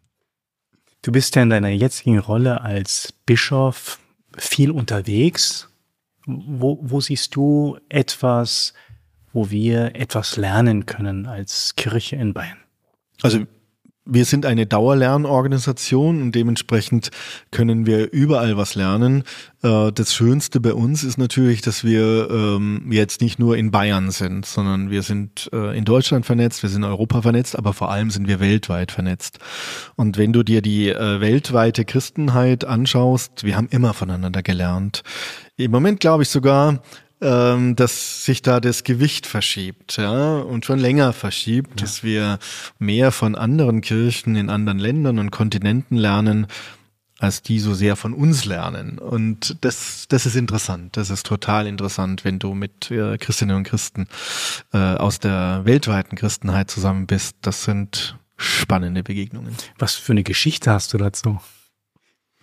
Du bist ja in deiner jetzigen Rolle als Bischof viel unterwegs. Wo, wo siehst du etwas, wo wir etwas lernen können als Kirche in Bayern? Also wir sind eine Dauerlernorganisation und dementsprechend können wir überall was lernen. Das Schönste bei uns ist natürlich, dass wir jetzt nicht nur in Bayern sind, sondern wir sind in Deutschland vernetzt, wir sind in Europa vernetzt, aber vor allem sind wir weltweit vernetzt. Und wenn du dir die weltweite Christenheit anschaust, wir haben immer voneinander gelernt. Im Moment glaube ich sogar, dass sich da das Gewicht verschiebt, ja, und schon länger verschiebt, ja. dass wir mehr von anderen Kirchen in anderen Ländern und Kontinenten lernen, als die so sehr von uns lernen. Und das, das ist interessant. Das ist total interessant, wenn du mit äh, Christinnen und Christen äh, aus der weltweiten Christenheit zusammen bist. Das sind spannende Begegnungen. Was für eine Geschichte hast du dazu?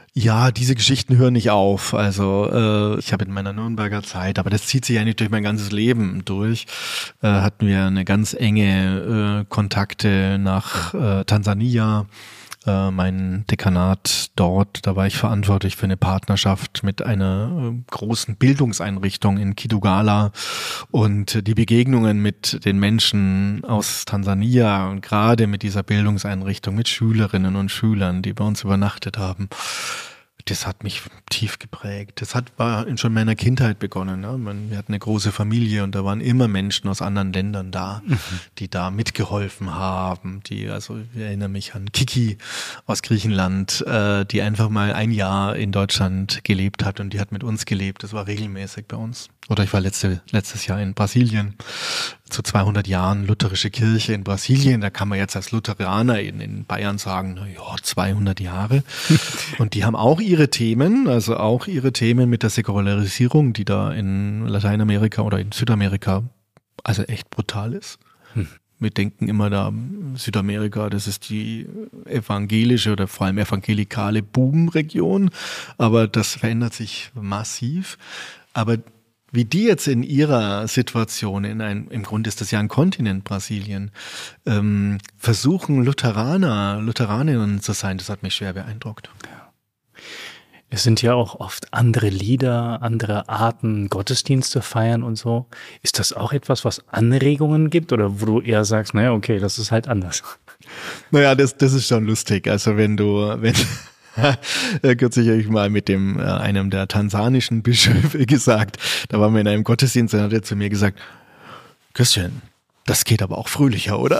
Ja, diese Geschichten hören nicht auf. Also äh, ich habe in meiner Nürnberger Zeit, aber das zieht sich eigentlich durch mein ganzes Leben durch, äh, hatten wir eine ganz enge äh, Kontakte nach äh, Tansania. Äh, mein Dekanat dort, da war ich verantwortlich für eine Partnerschaft mit einer äh, großen Bildungseinrichtung in Kitugala und die Begegnungen mit den Menschen aus Tansania und gerade mit dieser Bildungseinrichtung, mit Schülerinnen und Schülern, die bei uns übernachtet haben. Das hat mich tief geprägt. Das hat war schon in meiner Kindheit begonnen. Ne? Man, wir hatten eine große Familie und da waren immer Menschen aus anderen Ländern da, mhm. die da mitgeholfen haben. Die, also ich erinnere mich an Kiki aus Griechenland, äh, die einfach mal ein Jahr in Deutschland gelebt hat und die hat mit uns gelebt. Das war regelmäßig bei uns. Oder ich war letzte, letztes Jahr in Brasilien zu zweihundert Jahren lutherische Kirche in Brasilien. Da kann man jetzt als Lutheraner in, in Bayern sagen, na ja, zweihundert Jahre. Und die haben auch ihre Themen, also auch ihre Themen mit der Säkularisierung, die da in Lateinamerika oder in Südamerika also echt brutal ist. Hm. Wir denken immer da, Südamerika, das ist die evangelische oder vor allem evangelikale Boom-Region. Aber das verändert sich massiv. Aber wie die jetzt in ihrer Situation, in ein, im Grunde ist das ja ein Kontinent, Brasilien, ähm, versuchen Lutheraner, Lutheraninnen zu sein, das hat mich schwer beeindruckt. Ja. Es sind ja auch oft andere Lieder, andere Arten, Gottesdienst zu feiern und so. Ist das auch etwas, was Anregungen gibt oder wo du eher sagst, naja, okay, das ist halt anders? Naja, das, das ist schon lustig. Also wenn du, wenn kürzlich habe ich mal mit dem äh, einem der tansanischen Bischöfe gesagt, da waren wir in einem Gottesdienst, dann hat er zu mir gesagt, Christian, das geht aber auch fröhlicher, oder?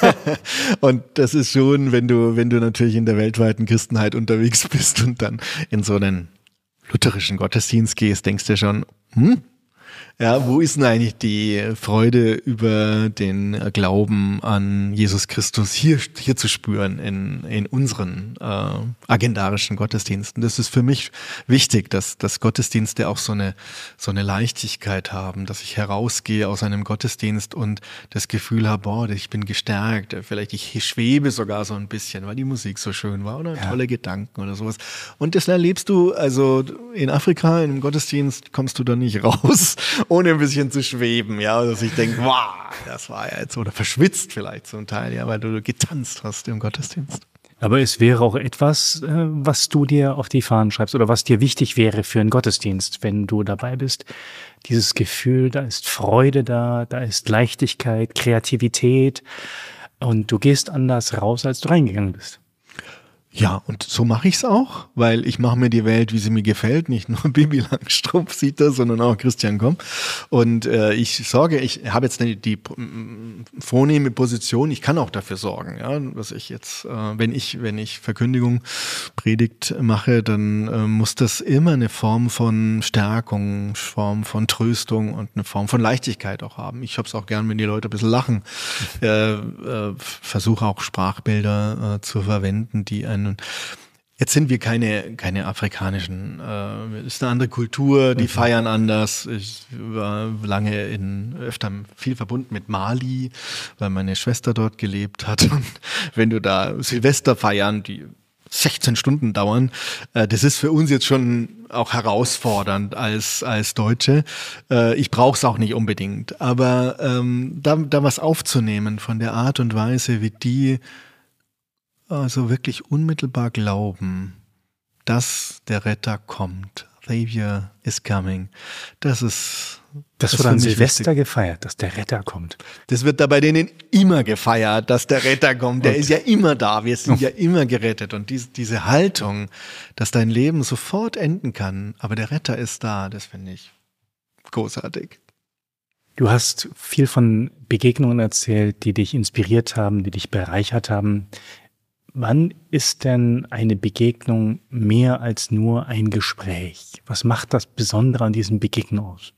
Und das ist schon, wenn du, wenn du natürlich in der weltweiten Christenheit unterwegs bist und dann in so einen lutherischen Gottesdienst gehst, denkst du schon, hm? Ja, wo ist denn eigentlich die Freude über den Glauben an Jesus Christus hier, hier zu spüren in, in unseren äh, agendarischen Gottesdiensten? Das ist für mich wichtig, dass, dass Gottesdienste auch so eine, so eine Leichtigkeit haben, dass ich herausgehe aus einem Gottesdienst und das Gefühl habe, boah, ich bin gestärkt, vielleicht ich schwebe sogar so ein bisschen, weil die Musik so schön war oder ja. tolle Gedanken oder sowas. Und das erlebst du, also in Afrika, in einem Gottesdienst kommst du da nicht raus, ohne ein bisschen zu schweben, ja, dass ich denke, wow, das war ja jetzt, oder verschwitzt vielleicht zum Teil, ja, weil du getanzt hast im Gottesdienst. Aber es wäre auch etwas, was du dir auf die Fahnen schreibst oder was dir wichtig wäre für einen Gottesdienst, wenn du dabei bist. Dieses Gefühl, da ist Freude da, da ist Leichtigkeit, Kreativität und du gehst anders raus, als du reingegangen bist. Ja, und so mache ich es auch, weil ich mache mir die Welt, wie sie mir gefällt. Nicht nur Bibi Langstrumpf sieht das, sondern auch Christian Komm. Und äh, ich sorge, ich habe jetzt die, die vornehme Position, ich kann auch dafür sorgen, ja, was ich jetzt, äh, wenn ich, wenn ich Verkündigung, Predigt mache, dann äh, muss das immer eine Form von Stärkung, Form von Tröstung und eine Form von Leichtigkeit auch haben. Ich habe es auch gern, wenn die Leute ein bisschen lachen. Äh, äh, versuche auch Sprachbilder äh, zu verwenden, die einen. Jetzt sind wir keine keine afrikanischen, äh, ist eine andere Kultur, die mhm. feiern anders. Ich war lange in öfter viel verbunden mit Mali, weil meine Schwester dort gelebt hat. Und wenn du da Silvester feiern, die sechzehn Stunden dauern, äh, das ist für uns jetzt schon auch herausfordernd als als Deutsche. Äh, ich brauche es auch nicht unbedingt, aber ähm, da da was aufzunehmen von der Art und Weise, wie die also wirklich unmittelbar glauben, dass der Retter kommt. Savior is coming. Das ist Das, das wurde an Silvester wichtig. gefeiert, dass der Retter kommt. Das wird da bei denen immer gefeiert, dass der Retter kommt. Der und ist ja immer da. Wir sind ja immer gerettet. Und dies, diese Haltung, dass dein Leben sofort enden kann, aber der Retter ist da, das finde ich großartig. Du hast viel von Begegnungen erzählt, die dich inspiriert haben, die dich bereichert haben. Wann ist denn eine Begegnung mehr als nur ein Gespräch? Was macht das Besondere an diesen Begegnungen aus?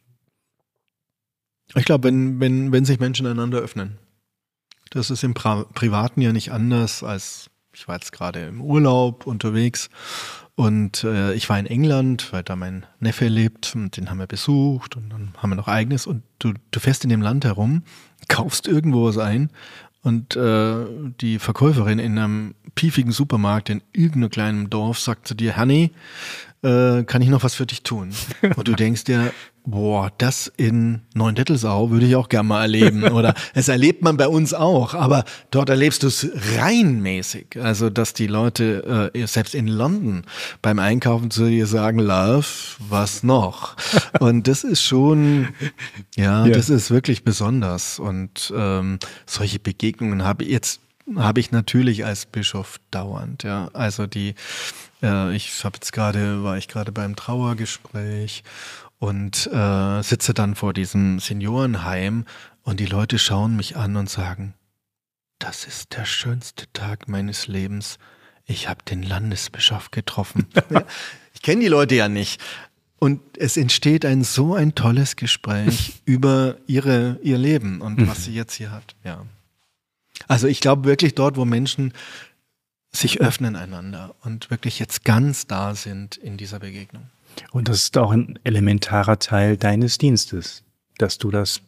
Ich glaube, wenn, wenn, wenn sich Menschen einander öffnen. Das ist im Pri- Privaten ja nicht anders als, ich war jetzt gerade im Urlaub unterwegs und äh, ich war in England, weil da mein Neffe lebt und den haben wir besucht und dann haben wir noch eigenes und du, du fährst in dem Land herum, kaufst irgendwo was ein Und äh, die Verkäuferin in einem piefigen Supermarkt in irgendeinem kleinen Dorf sagt zu dir, Honey, äh, kann ich noch was für dich tun? Und du denkst dir, boah, das in Neuendettelsau würde ich auch gerne mal erleben. Oder es erlebt man bei uns auch, aber dort erlebst du es reinmäßig. Also, dass die Leute, äh, selbst in London, beim Einkaufen zu dir sagen, Love, was noch? Und das ist schon, ja, ja. das ist wirklich besonders. Und ähm, solche Begegnungen habe ich jetzt, habe ich natürlich als Bischof dauernd, ja. Also die, äh, ich habe jetzt gerade, war ich gerade beim Trauergespräch und äh, sitze dann vor diesem Seniorenheim und die Leute schauen mich an und sagen, das ist der schönste Tag meines Lebens. Ich habe den Landesbischof getroffen. Ich kenne die Leute ja nicht. Und es entsteht ein so ein tolles Gespräch über ihre, ihr Leben und was sie jetzt hier hat. Ja. Also ich glaube wirklich dort, wo Menschen sich öffnen einander und wirklich jetzt ganz da sind in dieser Begegnung. Und das ist auch ein elementarer Teil deines Dienstes, dass du das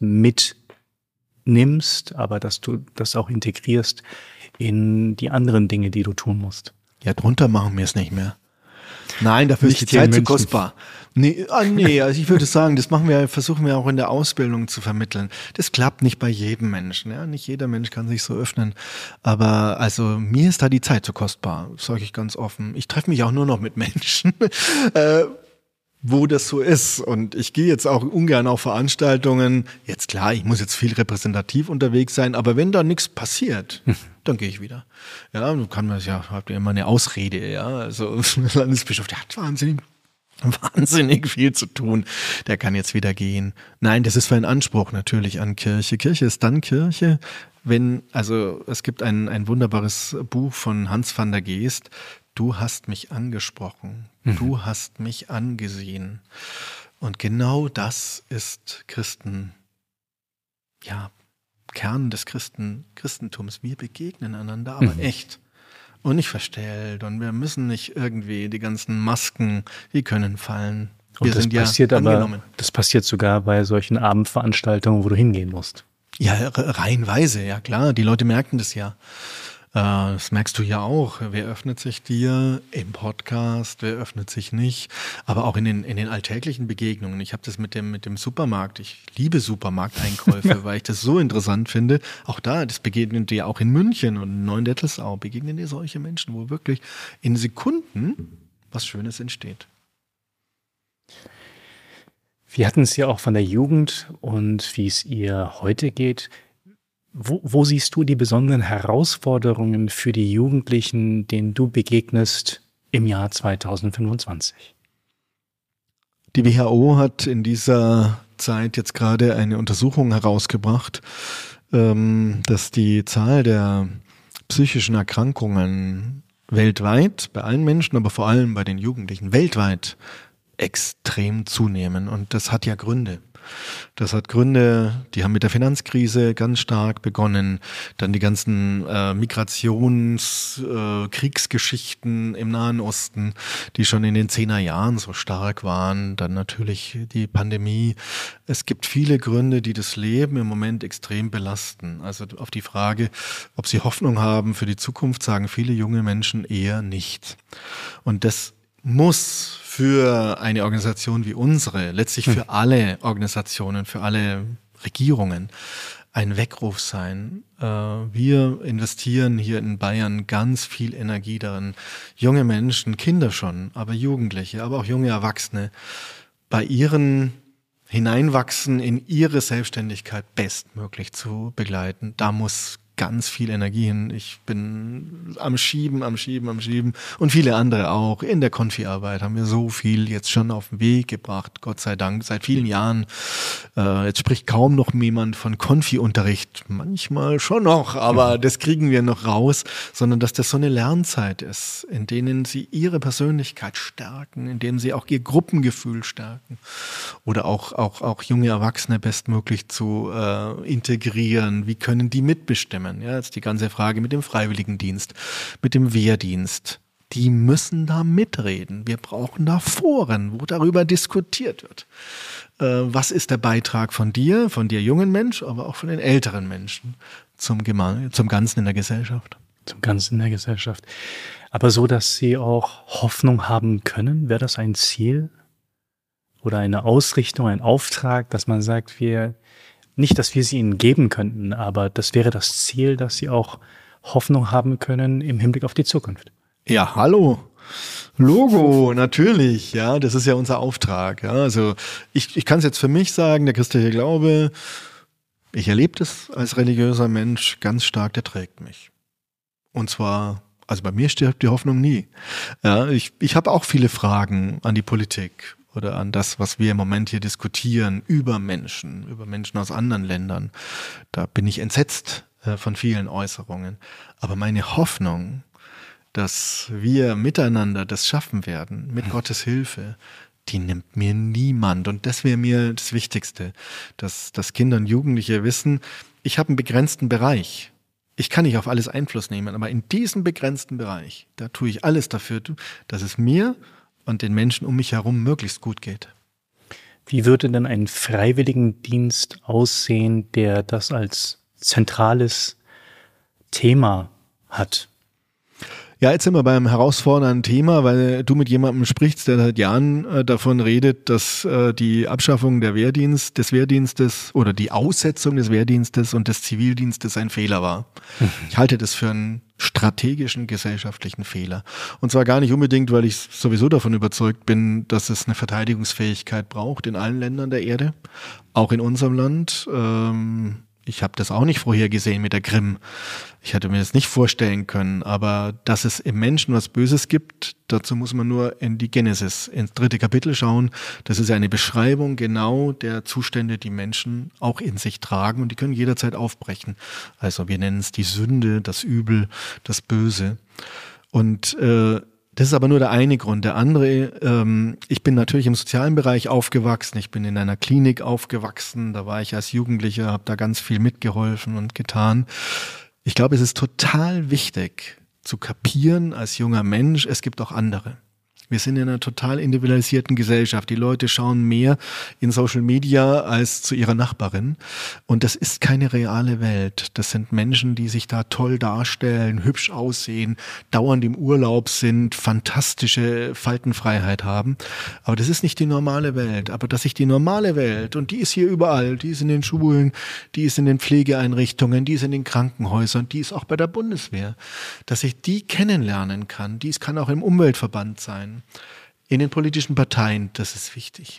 mitnimmst, aber dass du das auch integrierst in die anderen Dinge, die du tun musst. Ja, drunter machen wir es nicht mehr. Nein, dafür nicht ist die Zeit zu kostbar. Nee, ah, nee, also ich würde sagen, das machen wir, versuchen wir auch in der Ausbildung zu vermitteln. Das klappt nicht bei jedem Menschen, ja. Nicht jeder Mensch kann sich so öffnen. Aber also mir ist da die Zeit zu kostbar, sage ich ganz offen. Ich treffe mich auch nur noch mit Menschen, äh, wo das so ist. Und ich gehe jetzt auch ungern auf Veranstaltungen. Jetzt klar, ich muss jetzt viel repräsentativ unterwegs sein, aber wenn da nichts passiert, dann gehe ich wieder. Ja, du kannst man ja, habt ihr immer eine Ausrede, ja. Also der Landesbischof, der hat wahnsinnig, wahnsinnig viel zu tun. Der kann jetzt wieder gehen. Nein, das ist für einen Anspruch natürlich an Kirche. Kirche ist dann Kirche, wenn, also es gibt ein, ein wunderbares Buch von Hans van der Geest, Du hast mich angesprochen, mhm. du hast mich angesehen. Und genau das ist Christen, ja, Kern des Christen, Christentums. Wir begegnen einander, aber mhm. echt und nicht verstellt. Und wir müssen nicht irgendwie die ganzen Masken, die können fallen. Wir und das sind passiert ja aber, das passiert sogar bei solchen Abendveranstaltungen, wo du hingehen musst. Ja, reihenweise, ja klar. Die Leute merken das ja. Das merkst du ja auch. Wer öffnet sich dir im Podcast, wer öffnet sich nicht? Aber auch in den, in den alltäglichen Begegnungen. Ich habe das mit dem, mit dem Supermarkt. Ich liebe Supermarkteinkäufe, weil ich das so interessant finde. Auch da, das begegnet dir auch in München und in Neuendettelsau, begegnen dir solche Menschen, wo wirklich in Sekunden was Schönes entsteht. Wir hatten es ja auch von der Jugend und wie es ihr heute geht. Wo, wo siehst du die besonderen Herausforderungen für die Jugendlichen, denen du begegnest im Jahr zweitausendfünfundzwanzig? Die W H O hat in dieser Zeit jetzt gerade eine Untersuchung herausgebracht, dass die Zahl der psychischen Erkrankungen weltweit, bei allen Menschen, aber vor allem bei den Jugendlichen weltweit extrem zunehmen. Und das hat ja Gründe. Das hat Gründe, die haben mit der Finanzkrise ganz stark begonnen. Dann die ganzen äh, Migrations-, äh, Kriegsgeschichten im Nahen Osten, die schon in den zehner Jahren so stark waren. Dann natürlich die Pandemie. Es gibt viele Gründe, die das Leben im Moment extrem belasten. Also auf die Frage, ob sie Hoffnung haben für die Zukunft, sagen viele junge Menschen eher nicht. Und das muss für eine Organisation wie unsere, letztlich für alle Organisationen, für alle Regierungen, ein Weckruf sein. Wir investieren hier in Bayern ganz viel Energie darin, junge Menschen, Kinder schon, aber Jugendliche, aber auch junge Erwachsene, bei ihren Hineinwachsen in ihre Selbstständigkeit bestmöglich zu begleiten. Da muss ganz viel Energie hin. Ich bin am Schieben, am Schieben, am Schieben und viele andere auch. In der Konfi-Arbeit haben wir so viel jetzt schon auf den Weg gebracht, Gott sei Dank, seit vielen Jahren. Äh, jetzt spricht kaum noch jemand von Konfi-Unterricht, manchmal schon noch, aber das kriegen wir noch raus, sondern dass das so eine Lernzeit ist, in denen sie ihre Persönlichkeit stärken, in denen sie auch ihr Gruppengefühl stärken oder auch, auch, auch junge Erwachsene bestmöglich zu äh, integrieren. Wie können die mitbestimmen? Ja, jetzt die ganze Frage mit dem Freiwilligendienst, mit dem Wehrdienst. Die müssen da mitreden. Wir brauchen da Foren, wo darüber diskutiert wird. Äh, was ist der Beitrag von dir, von dir jungen Mensch, aber auch von den älteren Menschen zum, Gema- zum Ganzen in der Gesellschaft? Zum Ganzen in der Gesellschaft. Aber so, dass sie auch Hoffnung haben können, wäre das ein Ziel oder eine Ausrichtung, ein Auftrag, dass man sagt, wir, nicht, dass wir sie ihnen geben könnten, aber das wäre das Ziel, dass sie auch Hoffnung haben können im Hinblick auf die Zukunft. Ja, hallo. Logo, natürlich, ja, das ist ja unser Auftrag. Ja. Also ich, ich kann es jetzt für mich sagen, der christliche Glaube, ich erlebe das als religiöser Mensch ganz stark, der trägt mich. Und zwar, also bei mir stirbt die Hoffnung nie. Ja, ich ich habe auch viele Fragen an die Politik oder an das, was wir im Moment hier diskutieren, über Menschen, über Menschen aus anderen Ländern. Da bin ich entsetzt äh, von vielen Äußerungen. Aber meine Hoffnung, dass wir miteinander das schaffen werden, mit Gottes Hilfe, die nimmt mir niemand. Und das wäre mir das Wichtigste, dass, dass Kinder und Jugendliche wissen, ich habe einen begrenzten Bereich. Ich kann nicht auf alles Einfluss nehmen, aber in diesem begrenzten Bereich, da tue ich alles dafür, dass es mir und den Menschen um mich herum möglichst gut geht. Wie würde denn ein Freiwilligendienst aussehen, der das als zentrales Thema hat? Ja, jetzt sind wir beim herausfordernden Thema, weil du mit jemandem sprichst, der seit Jahren äh, davon redet, dass äh, die Abschaffung der Wehrdienst, des Wehrdienstes oder die Aussetzung des Wehrdienstes und des Zivildienstes ein Fehler war. Mhm. Ich halte das für einen strategischen gesellschaftlichen Fehler. Und zwar gar nicht unbedingt, weil ich sowieso davon überzeugt bin, dass es eine Verteidigungsfähigkeit braucht in allen Ländern der Erde, auch in unserem Land. Ähm, Ich habe das auch nicht vorhergesehen mit der Krim. Ich hätte mir das nicht vorstellen können. Aber dass es im Menschen was Böses gibt, dazu muss man nur in die Genesis, ins dritte Kapitel schauen. Das ist eine Beschreibung genau der Zustände, die Menschen auch in sich tragen. Und die können jederzeit aufbrechen. Also wir nennen es die Sünde, das Übel, das Böse. Und äh, das ist aber nur der eine Grund. Der andere, ähm, ich bin natürlich im sozialen Bereich aufgewachsen. Ich bin in einer Klinik aufgewachsen. Da war ich als Jugendlicher, habe da ganz viel mitgeholfen und getan. Ich glaube, es ist total wichtig zu kapieren als junger Mensch, es gibt auch andere. Wir sind in einer total individualisierten Gesellschaft. Die Leute schauen mehr in Social Media als zu ihrer Nachbarin. Und das ist keine reale Welt. Das sind Menschen, die sich da toll darstellen, hübsch aussehen, dauernd im Urlaub sind, fantastische Faltenfreiheit haben. Aber das ist nicht die normale Welt. Aber dass sich die normale Welt, und die ist hier überall, die ist in den Schulen, die ist in den Pflegeeinrichtungen, die ist in den Krankenhäusern, die ist auch bei der Bundeswehr, dass ich die kennenlernen kann. Dies kann auch im Umweltverband sein. In den politischen Parteien, das ist wichtig.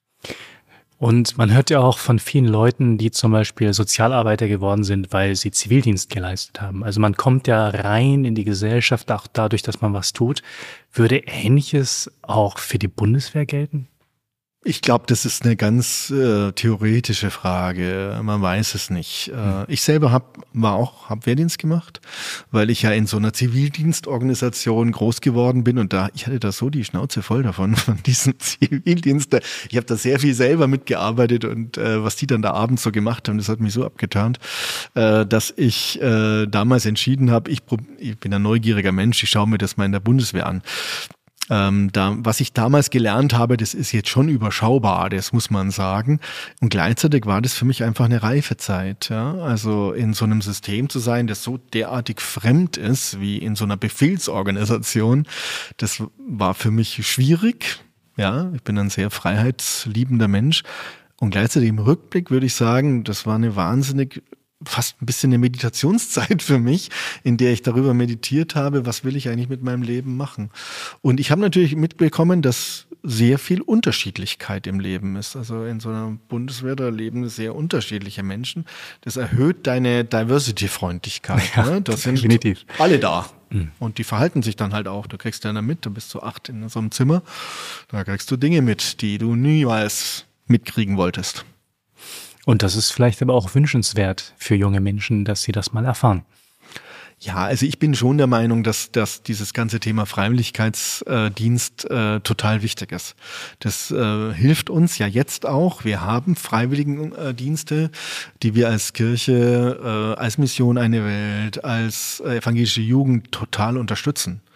Und man hört ja auch von vielen Leuten, die zum Beispiel Sozialarbeiter geworden sind, weil sie Zivildienst geleistet haben. Also man kommt ja rein in die Gesellschaft, auch dadurch, dass man was tut. Würde Ähnliches auch für die Bundeswehr gelten? Ich glaube, das ist eine ganz äh, theoretische Frage. Man weiß es nicht. Äh, ich selber hab, war auch, habe Wehrdienst gemacht, weil ich ja in so einer Zivildienstorganisation groß geworden bin und da, ich hatte da so die Schnauze voll davon, von diesem Zivildienst. Ich habe da sehr viel selber mitgearbeitet und äh, was die dann da abends so gemacht haben, das hat mich so abgeturnt, äh, dass ich äh, damals entschieden habe, ich, ich bin ein neugieriger Mensch, ich schaue mir das mal in der Bundeswehr an. Ähm, da, was ich damals gelernt habe, das ist jetzt schon überschaubar, das muss man sagen. Und gleichzeitig war das für mich einfach eine Reifezeit. Ja? Also in so einem System zu sein, das so derartig fremd ist, wie in so einer Befehlsorganisation, das war für mich schwierig. Ja, ich bin ein sehr freiheitsliebender Mensch. Und gleichzeitig im Rückblick würde ich sagen, das war eine wahnsinnig fast ein bisschen eine Meditationszeit für mich, in der ich darüber meditiert habe, was will ich eigentlich mit meinem Leben machen. Und ich habe natürlich mitbekommen, dass sehr viel Unterschiedlichkeit im Leben ist. Also in so einer Bundeswehr, da leben sehr unterschiedliche Menschen. Das erhöht deine Diversity-Freundlichkeit. Ja, ne? Da sind definitiv alle da. Mhm. Und die verhalten sich dann halt auch. Du kriegst ja dann mit, du bist so acht in so einem Zimmer. Da kriegst du Dinge mit, die du niemals mitkriegen wolltest. Und das ist vielleicht aber auch wünschenswert für junge Menschen, dass sie das mal erfahren. Ja, also ich bin schon der Meinung, dass, dass dieses ganze Thema Freiwilligkeitsdienst äh, total wichtig ist. Das äh, hilft uns ja jetzt auch. Wir haben Freiwilligendienste, die wir als Kirche, äh, als Mission Eine Welt, als evangelische Jugend total unterstützen.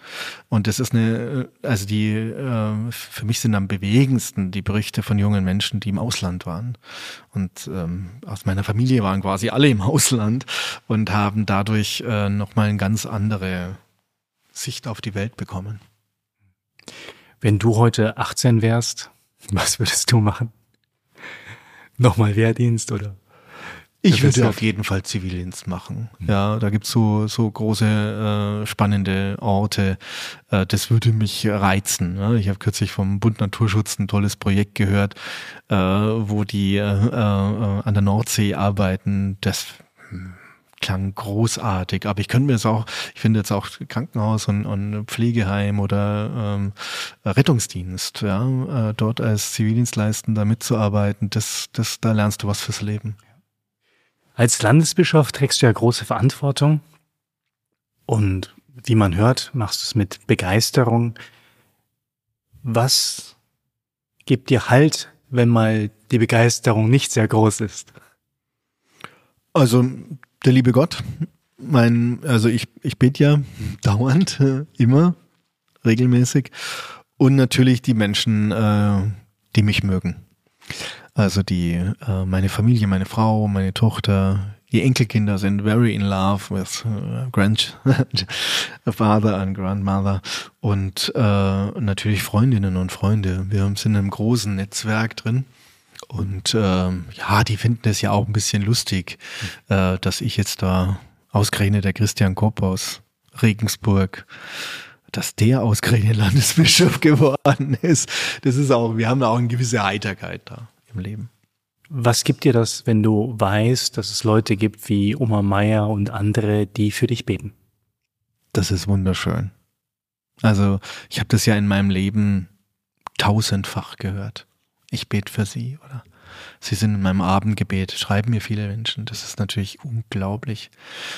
Und das ist eine, also die, äh, für mich sind am bewegendsten die Berichte von jungen Menschen, die im Ausland waren. Und ähm, aus meiner Familie waren quasi alle im Ausland und haben dadurch äh, nochmal eine ganz andere Sicht auf die Welt bekommen. Wenn du heute achtzehn wärst, was würdest du machen? Nochmal Wehrdienst oder? Ich würde auf jeden Fall Zivildienst machen. Ja, da gibt's so so große, äh, spannende Orte. Äh, das würde mich reizen. Ja. Ich habe kürzlich vom Bund Naturschutz ein tolles Projekt gehört, äh, wo die äh, äh, an der Nordsee arbeiten. Das klang großartig. Aber ich könnte mir das auch, ich finde jetzt auch Krankenhaus und, und Pflegeheim oder ähm, Rettungsdienst, ja, äh, dort als Zivildienstleistender mitzuarbeiten, das, das, da lernst du was fürs Leben. Als Landesbischof trägst du ja große Verantwortung und wie man hört, machst du es mit Begeisterung. Was gibt dir Halt, wenn mal die Begeisterung nicht sehr groß ist? Also der liebe Gott, mein, also ich, ich bete ja dauernd, äh, immer, regelmäßig und natürlich die Menschen, äh, die mich mögen. Also die, äh, meine Familie, meine Frau, meine Tochter, die Enkelkinder sind very in love with uh, grandfather and grandmother und äh, natürlich Freundinnen und Freunde. Wir sind in einem großen Netzwerk drin und äh, ja, die finden es ja auch ein bisschen lustig, äh, dass ich jetzt da ausgerechnet der Christian Kopp aus Regensburg, dass der ausgerechnet Landesbischof geworden ist. Das ist auch, wir haben da auch eine gewisse Heiterkeit da im Leben. Was gibt dir das, wenn du weißt, dass es Leute gibt wie Oma Meier und andere, die für dich beten? Das ist wunderschön. Also ich habe das ja in meinem Leben tausendfach gehört. Ich bete für sie oder sie sind in meinem Abendgebet, schreiben mir viele Menschen. Das ist natürlich unglaublich.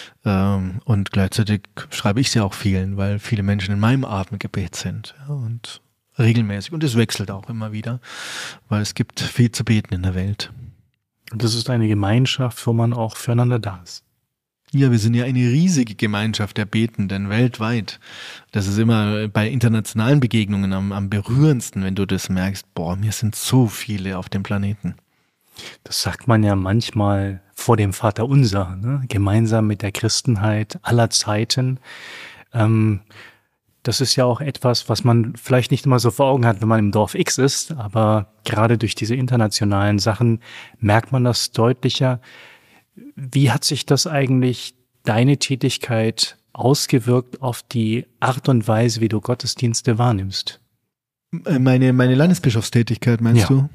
Und gleichzeitig schreibe ich sie auch vielen, weil viele Menschen in meinem Abendgebet sind. Und regelmäßig. Und es wechselt auch immer wieder, weil es gibt viel zu beten in der Welt. Und das ist eine Gemeinschaft, wo man auch füreinander da ist. Ja, wir sind ja eine riesige Gemeinschaft der Betenden weltweit. Das ist immer bei internationalen Begegnungen am, am berührendsten, wenn du das merkst, boah, mir sind so viele auf dem Planeten. Das sagt man ja manchmal vor dem Vaterunser, ne? Gemeinsam mit der Christenheit aller Zeiten. Ähm, Das ist ja auch etwas, was man vielleicht nicht immer so vor Augen hat, wenn man im Dorf X ist, aber gerade durch diese internationalen Sachen merkt man das deutlicher. Wie hat sich das eigentlich, deine Tätigkeit, ausgewirkt auf die Art und Weise, wie du Gottesdienste wahrnimmst? Meine, meine Landesbischofstätigkeit, meinst ja. du?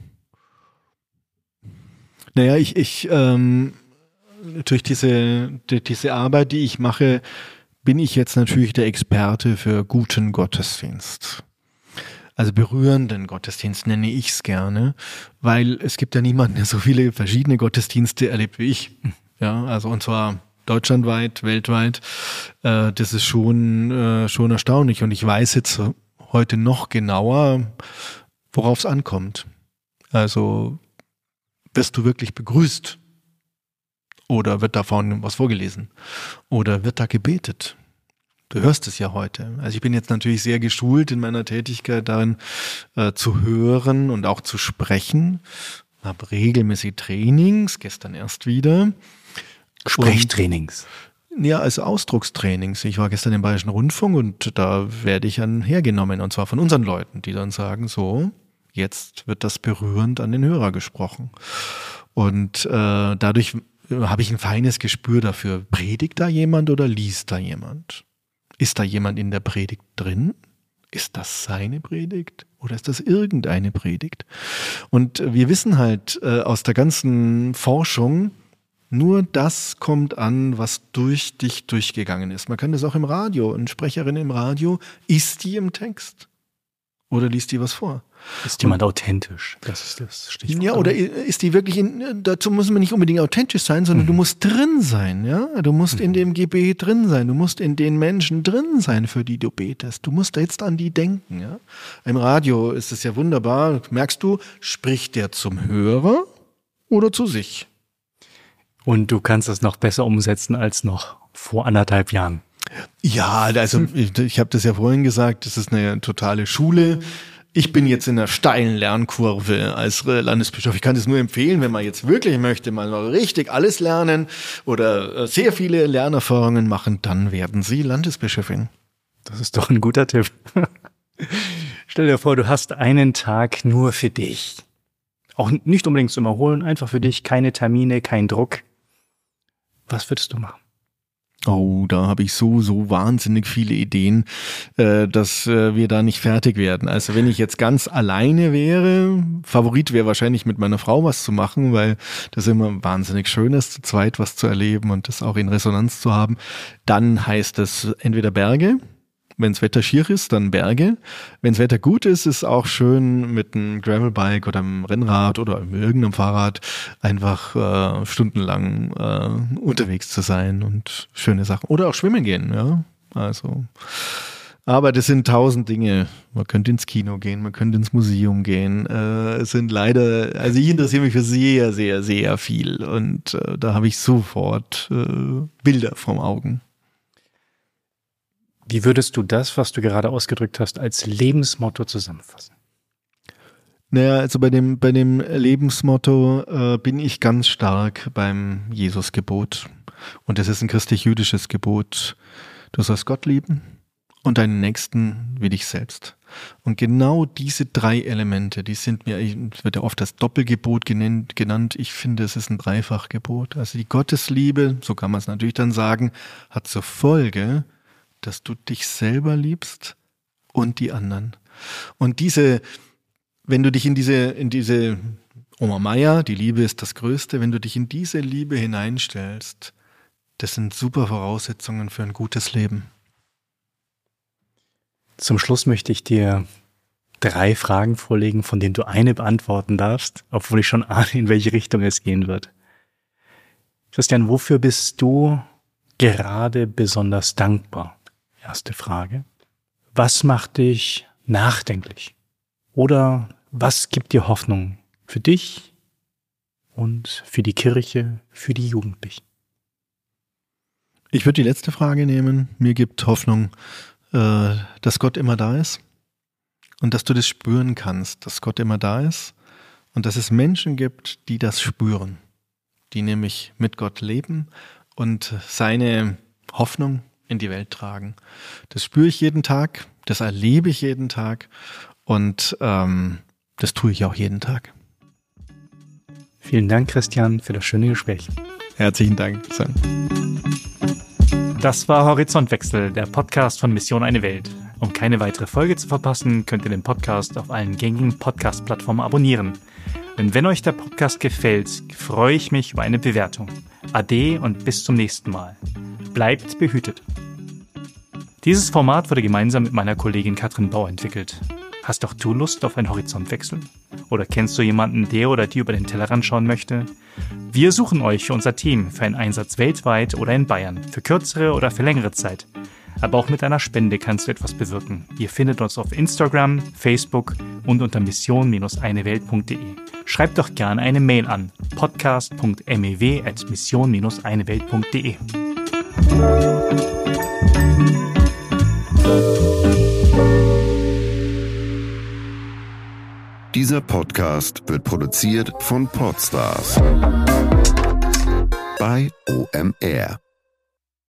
Naja, ich, ich ähm, durch diese, durch diese Arbeit, die ich mache, bin ich jetzt natürlich der Experte für guten Gottesdienst. Also berührenden Gottesdienst nenne ich es gerne, weil es gibt ja niemanden, der so viele verschiedene Gottesdienste erlebt wie ich. Ja, also und zwar deutschlandweit, weltweit. Äh, das ist schon, äh, schon erstaunlich und ich weiß jetzt heute noch genauer, worauf es ankommt. Also wirst du wirklich begrüßt? Oder wird da vorne was vorgelesen? Oder wird da gebetet? Du hörst es ja heute. Also ich bin jetzt natürlich sehr geschult in meiner Tätigkeit darin, äh, zu hören und auch zu sprechen. Ich habe regelmäßig Trainings, gestern erst wieder. Sprechtrainings? Und, ja, also Ausdruckstrainings. Ich war gestern im Bayerischen Rundfunk und da werde ich dann hergenommen, und zwar von unseren Leuten, die dann sagen, so, jetzt wird das berührend an den Hörer gesprochen. Und äh, dadurch habe ich ein feines Gespür dafür. Predigt da jemand oder liest da jemand? Ist da jemand in der Predigt drin? Ist das seine Predigt oder ist das irgendeine Predigt? Und wir wissen halt äh, aus der ganzen Forschung, nur das kommt an, was durch dich durchgegangen ist. Man kann das auch im Radio. Eine Sprecherin im Radio, ist die im Text? Oder liest die was vor? Ist jemand und, authentisch? Das ist das Stichwort. Ja, oder ist die wirklich, in, dazu muss man nicht unbedingt authentisch sein, sondern mhm. du musst drin sein, ja? Du musst mhm. in dem Gebet drin sein, du musst in den Menschen drin sein, für die du betest. Du musst jetzt an die denken, ja? Im Radio ist es ja wunderbar, merkst du, spricht der zum Hörer oder zu sich? Und du kannst das noch besser umsetzen als noch vor anderthalb Jahren. Ja, also ich, ich habe das ja vorhin gesagt, das ist eine totale Schule. Ich bin jetzt in einer steilen Lernkurve als Landesbischof. Ich kann das nur empfehlen, wenn man jetzt wirklich möchte, mal richtig alles lernen oder sehr viele Lernerfahrungen machen, dann werden Sie Landesbischöfin. Das ist doch ein guter Tipp. Stell dir vor, du hast einen Tag nur für dich. Auch nicht unbedingt zum Erholen, einfach für dich, keine Termine, kein Druck. Was würdest du machen? Oh, da habe ich so, so wahnsinnig viele Ideen, äh, dass äh, wir da nicht fertig werden. Also wenn ich jetzt ganz alleine wäre, Favorit wäre wahrscheinlich mit meiner Frau was zu machen, weil das immer wahnsinnig schön ist, zu zweit was zu erleben und das auch in Resonanz zu haben. Dann heißt es entweder Berge. Wenn das Wetter schier ist, dann Berge. Wenn das Wetter gut ist, ist auch schön mit einem Gravelbike oder einem Rennrad oder irgendeinem Fahrrad einfach äh, stundenlang äh, unterwegs zu sein und schöne Sachen. Oder auch schwimmen gehen, ja. Also, aber das sind tausend Dinge. Man könnte ins Kino gehen, man könnte ins Museum gehen. Äh, es sind leider, also ich interessiere mich für sehr, sehr, sehr viel und äh, da habe ich sofort äh, Bilder vorm Augen. Wie würdest du das, was du gerade ausgedrückt hast, als Lebensmotto zusammenfassen? Naja, also bei dem, bei dem Lebensmotto äh, bin ich ganz stark beim Jesusgebot. Und das ist ein christlich-jüdisches Gebot. Du sollst Gott lieben und deinen Nächsten wie dich selbst. Und genau diese drei Elemente, die sind mir, wird ja oft das Doppelgebot genannt, genannt. Ich finde, es ist ein Dreifachgebot. Also die Gottesliebe, so kann man es natürlich dann sagen, hat zur Folge, dass du dich selber liebst und die anderen. Und diese, wenn du dich in diese, in diese Oma Meier, die Liebe ist das Größte, wenn du dich in diese Liebe hineinstellst, das sind super Voraussetzungen für ein gutes Leben. Zum Schluss möchte ich dir drei Fragen vorlegen, von denen du eine beantworten darfst, obwohl ich schon ahne, in welche Richtung es gehen wird. Christian, wofür bist du gerade besonders dankbar? Erste Frage. Was macht dich nachdenklich? Oder was gibt dir Hoffnung für dich und für die Kirche, für die Jugendlichen? Ich würde die letzte Frage nehmen. Mir gibt Hoffnung, äh, dass Gott immer da ist und dass du das spüren kannst, dass Gott immer da ist und dass es Menschen gibt, die das spüren, die nämlich mit Gott leben und seine Hoffnung in die Welt tragen. Das spüre ich jeden Tag, das erlebe ich jeden Tag und ähm, das tue ich auch jeden Tag. Vielen Dank, Christian, für das schöne Gespräch. Herzlichen Dank. Das war Horizontwechsel, der Podcast von Mission Eine Welt. Um keine weitere Folge zu verpassen, könnt ihr den Podcast auf allen gängigen Podcast-Plattformen abonnieren. Und wenn euch der Podcast gefällt, freue ich mich über eine Bewertung. Ade und bis zum nächsten Mal. Bleibt behütet. Dieses Format wurde gemeinsam mit meiner Kollegin Katrin Bau entwickelt. Hast auch du Lust auf einen Horizontwechsel? Oder kennst du jemanden, der oder die über den Tellerrand schauen möchte? Wir suchen euch für unser Team für einen Einsatz weltweit oder in Bayern, für kürzere oder für längere Zeit. Aber auch mit einer Spende kannst du etwas bewirken. Ihr findet uns auf Instagram, Facebook und unter mission Bindestrich eine welt punkt de. Schreibt doch gerne eine Mail an podcast punkt mew at mission Bindestrich eine welt punkt de. Dieser Podcast wird produziert von Podstars bei O M R.